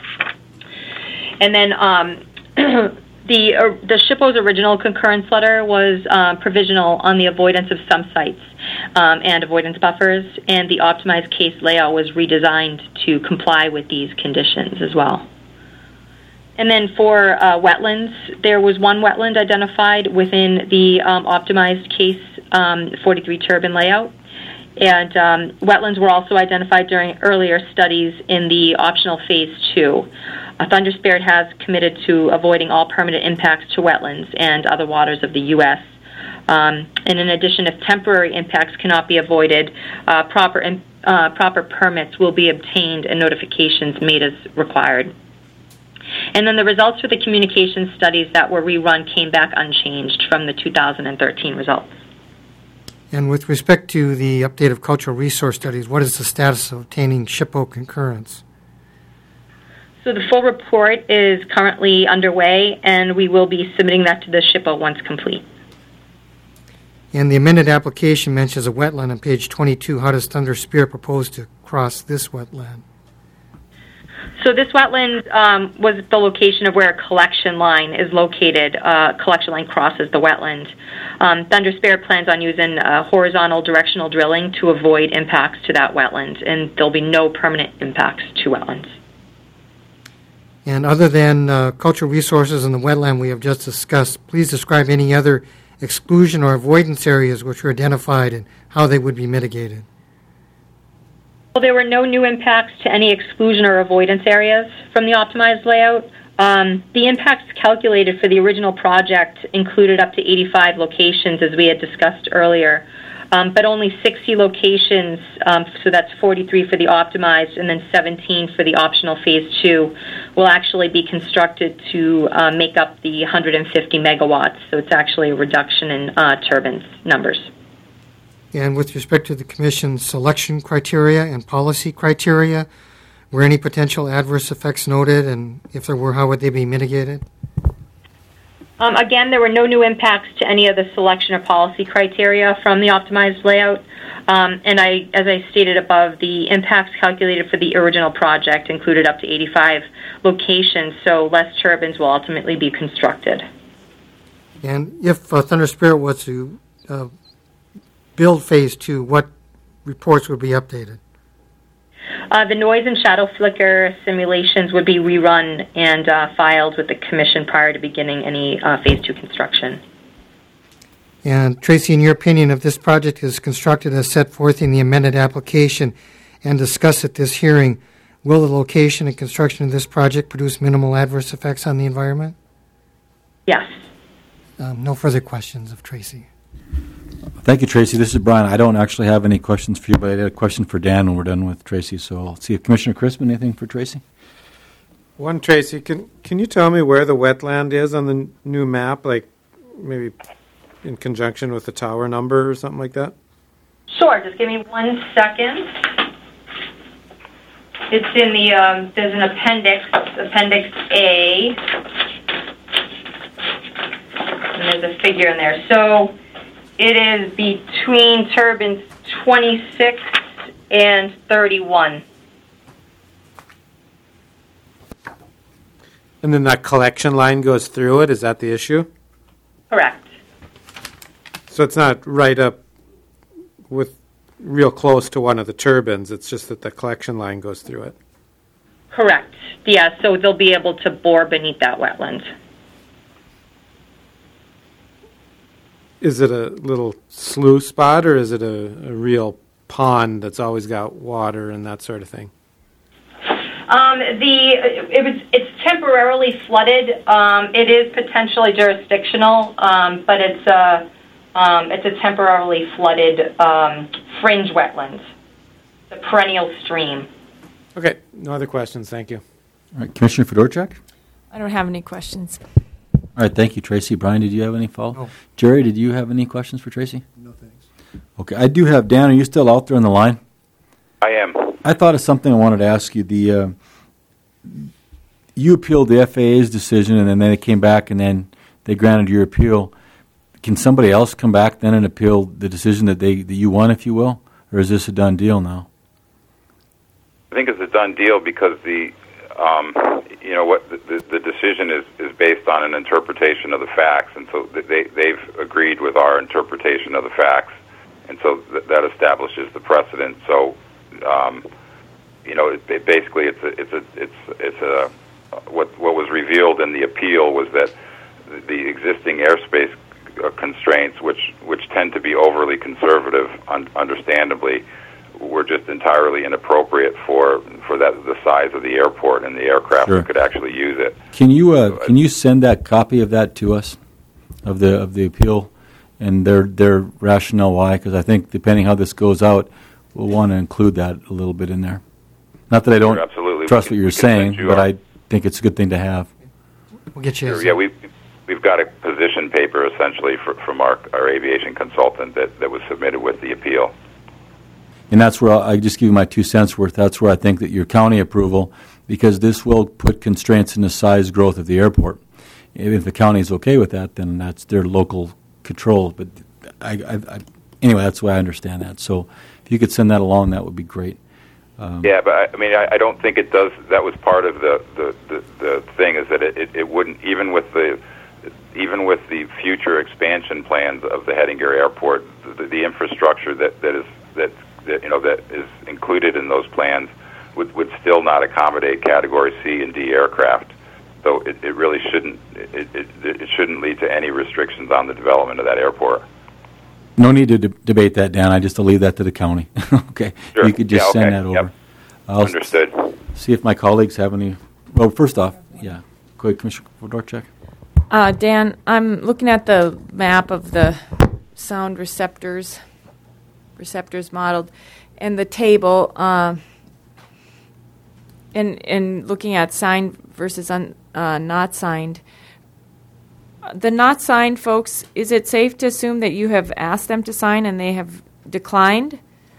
And then um, the uh, the SHPO's original concurrence letter was uh, provisional on the avoidance of some sites. um, and avoidance buffers, and the optimized case layout was redesigned to comply with these conditions as well. And then for uh, wetlands, there was one wetland identified within the um, optimized case um, forty-three turbine layout. And um, wetlands were also identified during earlier studies in the optional phase two. Uh, Thunder Spirit has committed to avoiding all permanent impacts to wetlands and other waters of the U S Um, and in addition, if temporary impacts cannot be avoided, uh, proper in, uh, proper permits will be obtained and notifications made as required. And then the results for the communication studies that were rerun came back unchanged from the two thousand thirteen results. And with respect to the update of cultural resource studies, what is the status of obtaining SHPO concurrence? So the full report is currently underway, and we will be submitting that to the SHPO once complete. And the amended application mentions a wetland on page twenty-two. How does Thunder Spirit propose to cross this wetland? So this wetland um, was the location of where a collection line is located. Uh, collection line crosses the wetland. Um, Thunder Spirit plans on using uh, horizontal directional drilling to avoid impacts to that wetland, and there'll be no permanent impacts to wetlands. And other than uh, cultural resources in the wetland we have just discussed, please describe any other exclusion or avoidance areas which were identified and how they would be mitigated. Well, there were no new impacts to any exclusion or avoidance areas from the optimized layout. Um, the impacts calculated for the original project included up to eighty-five locations, as we had discussed earlier, um, but only sixty locations, um, so that's forty-three for the optimized and then seventeen for the optional phase two, will actually be constructed to uh, make up the one hundred fifty megawatts, so it's actually a reduction in uh, turbines numbers. And with respect to the Commission's selection criteria and policy criteria, were any potential adverse effects noted, and if there were, how would they be mitigated? Um, again, there were no new impacts to any of the selection or policy criteria from the optimized layout. Um, and I, as I stated above, the impacts calculated for the original project included up to eighty-five locations, so less turbines will ultimately be constructed. And if uh, Thunder Spirit was to uh, build phase two, what reports would be updated? Uh, the noise and shadow flicker simulations would be rerun and uh, filed with the Commission prior to beginning any uh, phase two construction. And Tracy, in your opinion, if this project is constructed as set forth in the amended application and discussed at this hearing, will the location and construction of this project produce minimal adverse effects on the environment? Yes. Um, no further questions of Tracy. Thank you, Tracy. This is Brian. I don't actually have any questions for you, but I had a question for Dan when we're done with Tracy. So I'll see if Commissioner Crispin, anything for Tracy? One, Tracy, can can you tell me where the wetland is on the n- new map, like maybe in conjunction with the tower number or something like that? Sure. Just give me one second. It's in the, um, there's an appendix, Appendix A, and there's a figure in there. So it is between turbines twenty-six and thirty-one. And then that collection line goes through it. Is that the issue? Correct. So it's not right up with real close to one of the turbines. It's just that the collection line goes through it. Correct. Yeah, so they'll be able to bore beneath that wetland. Is it a little slough spot, or is it a, a real pond that's always got water and that sort of thing? Um, the it was it's temporarily flooded. Um, it is potentially jurisdictional, um, but it's a um, it's a temporarily flooded um, fringe wetland. It's a perennial stream. Okay, no other questions. Thank you. All right, Commissioner Fedorchak? I don't have any questions. All right, thank you, Tracy. Brian, did you have any follow-up? No. Jerry, did you have any questions for Tracy? No thanks. Okay, I do have, Dan, are you still out there on the line? I am. I thought of something I wanted to ask you. The uh, you appealed the F A A's decision, and then they came back, and then they granted your appeal. Can somebody else come back then and appeal the decision that they that you won, if you will, or is this a done deal now? I think it's a done deal because the, um, you know, what the, the, the decision is, is based on an interpretation of the facts, and so they they've agreed with our interpretation of the facts, and so th- that establishes the precedent. So, um, you know, it, it basically it's a, it's a, it's it's a what what was revealed in the appeal was that the existing airspace uh, constraints, which which tend to be overly conservative, un- understandably, were just entirely inappropriate for for that the size of the airport and the aircraft Sure. that could actually use it. Can you uh, can you send that copy of that to us, of the of the appeal, and their their rationale why? Because I think depending how this goes out, we'll want to include that a little bit in there. Not that I don't Sure, absolutely. trust We what can- you're we can send saying, you but our- I think it's a good thing to have. We'll get you. Sure, a- yeah, we've we've got a position paper essentially for, from our our aviation consultant that, that was submitted with the appeal. And that's where I'll, I just give you my two cents worth. That's where I think that your county approval, because this will put constraints in the size growth of the airport. If the county is okay with that, then that's their local control. But I, I, I, anyway, that's the way I understand that. So if you could send that along, that would be great. Um, Yeah, but I, I mean, I, I don't think it does. That was part of the the, the, the thing is that it, it, it wouldn't even with the even with the future expansion plans of the Hettinger Airport, the, the infrastructure that, that is that, that you know that is included in those plans would, would still not accommodate Category C and D aircraft. So it, it really shouldn't it, it, it shouldn't lead to any restrictions on the development of that airport. No need to de- debate that, Dan. I just leave that to the county. Okay. Sure. You could just Yeah, send okay. that over. Yep. I'll s- Understood. see if my colleagues have any. Well, first off, yeah. Go ahead, Commissioner Fedorchak. Uh, Dan, I'm looking at the map of the sound receptors, receptors modeled, and the table, uh, and, and looking at signed versus un, uh, not signed. The not signed folks, is it safe to assume that you have asked them to sign and they have declined?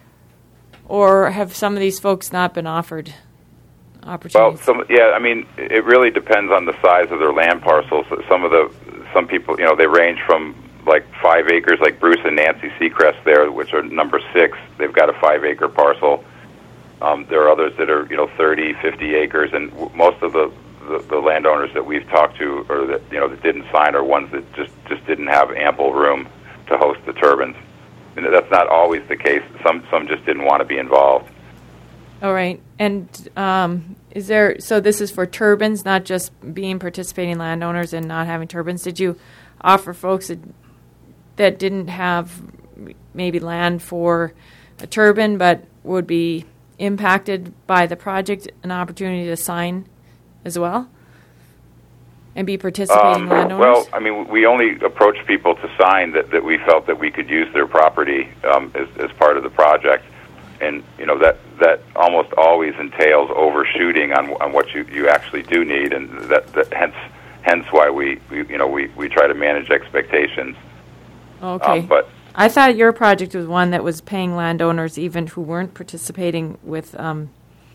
Or have some of these folks not been offered Well, opportunities? some, yeah, I mean, it really depends on the size of their land parcels. Some of the, some people, you know, they range from like five acres, like Bruce and Nancy Seacrest there, which are number six. They've got a five-acre parcel. Um, there are others that are, you know, thirty, fifty acres, and w- most of the, the, the landowners that we've talked to, or that you know that didn't sign, are ones that just just didn't have ample room to host the turbines. And that's not always the case. Some some just didn't want to be involved. All right. And um, is there, so this is for turbines, not just being participating landowners and not having turbines. Did you offer folks that, that didn't have maybe land for a turbine but would be impacted by the project an opportunity to sign as well and be participating Um, landowners? well, I mean, we only approached people to sign that, that we felt that we could use their property um, as, as part of the project. And, you know, that, that almost always entails overshooting on, on what you, you actually do need, and that, that hence hence why we, we you know we, we try to manage expectations. Okay. Um, but I thought your project was one that was paying landowners even who weren't participating with um,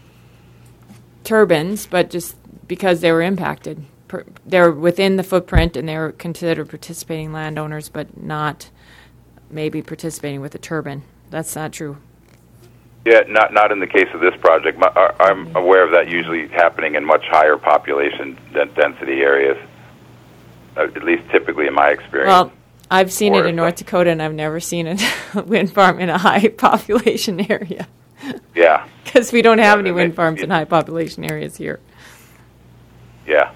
turbines, but just because they were impacted. Per, they're within the footprint and they're considered participating landowners, but not maybe participating with a turbine. That's not true. yeah, not not in the case of this project. My, I, I'm aware of that usually happening in much higher population den- density areas, uh, at least typically in my experience. Well, I've seen Or it in North Dakota, and I've never seen a wind farm in a high population area yeah, because we don't have Yeah, any it wind makes- farms it- in high population areas here. yeah.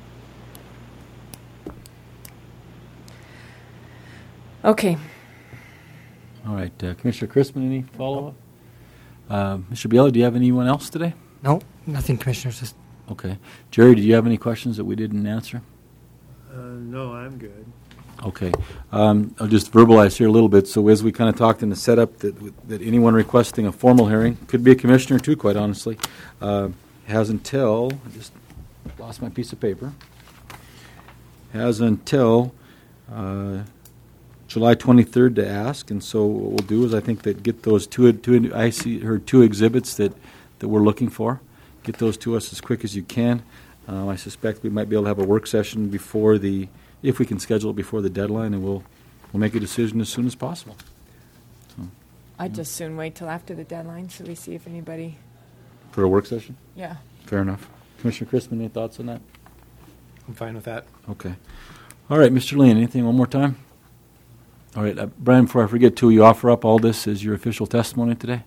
Okay. All right, uh, Commissioner Chrisman, any follow-up? Uh, Mister Biela, do you have anyone else today? No, nothing, Commissioners. Just Okay. Jerry, do you have any questions that we didn't answer? Uh, no, I'm good. Okay. Um, I'll just verbalize here a little bit. So as we kind of talked in the setup, that that anyone requesting a formal hearing, could be a commissioner too, quite honestly, uh, has until, I just lost my piece of paper, has until uh, July twenty-third to ask. And so what we'll do is I think that get those two, two I see heard two exhibits that, that we're looking for. Get those to us as quick as you can. Uh, I suspect we might be able to have a work session before the, if we can schedule it before the deadline, and we'll we'll make a decision as soon as possible. So, I'd just soon wait till after the deadline so we see if anybody. for a work session? Yeah. Fair enough. Commissioner Chrisman, any thoughts on that? I'm fine with that. Okay. All right, Mister Lean, anything one more time? All right, uh, Brian, before I forget too, you offer up all this as your official testimony today?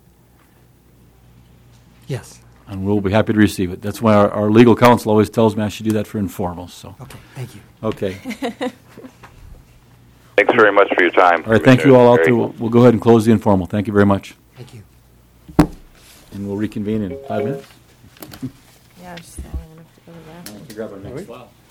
Yes. And we'll be happy to receive it. That's why our, our legal counsel always tells me I should do that for informals. So, Okay, thank you. okay. Thanks very much for your time. All right, thank you all out Very- there. We'll, we'll go ahead and close the informal. Thank you very much. Thank you. And we'll reconvene in five minutes. Yeah, just, I'm gonna have to go to the bathroom. Grab our next file.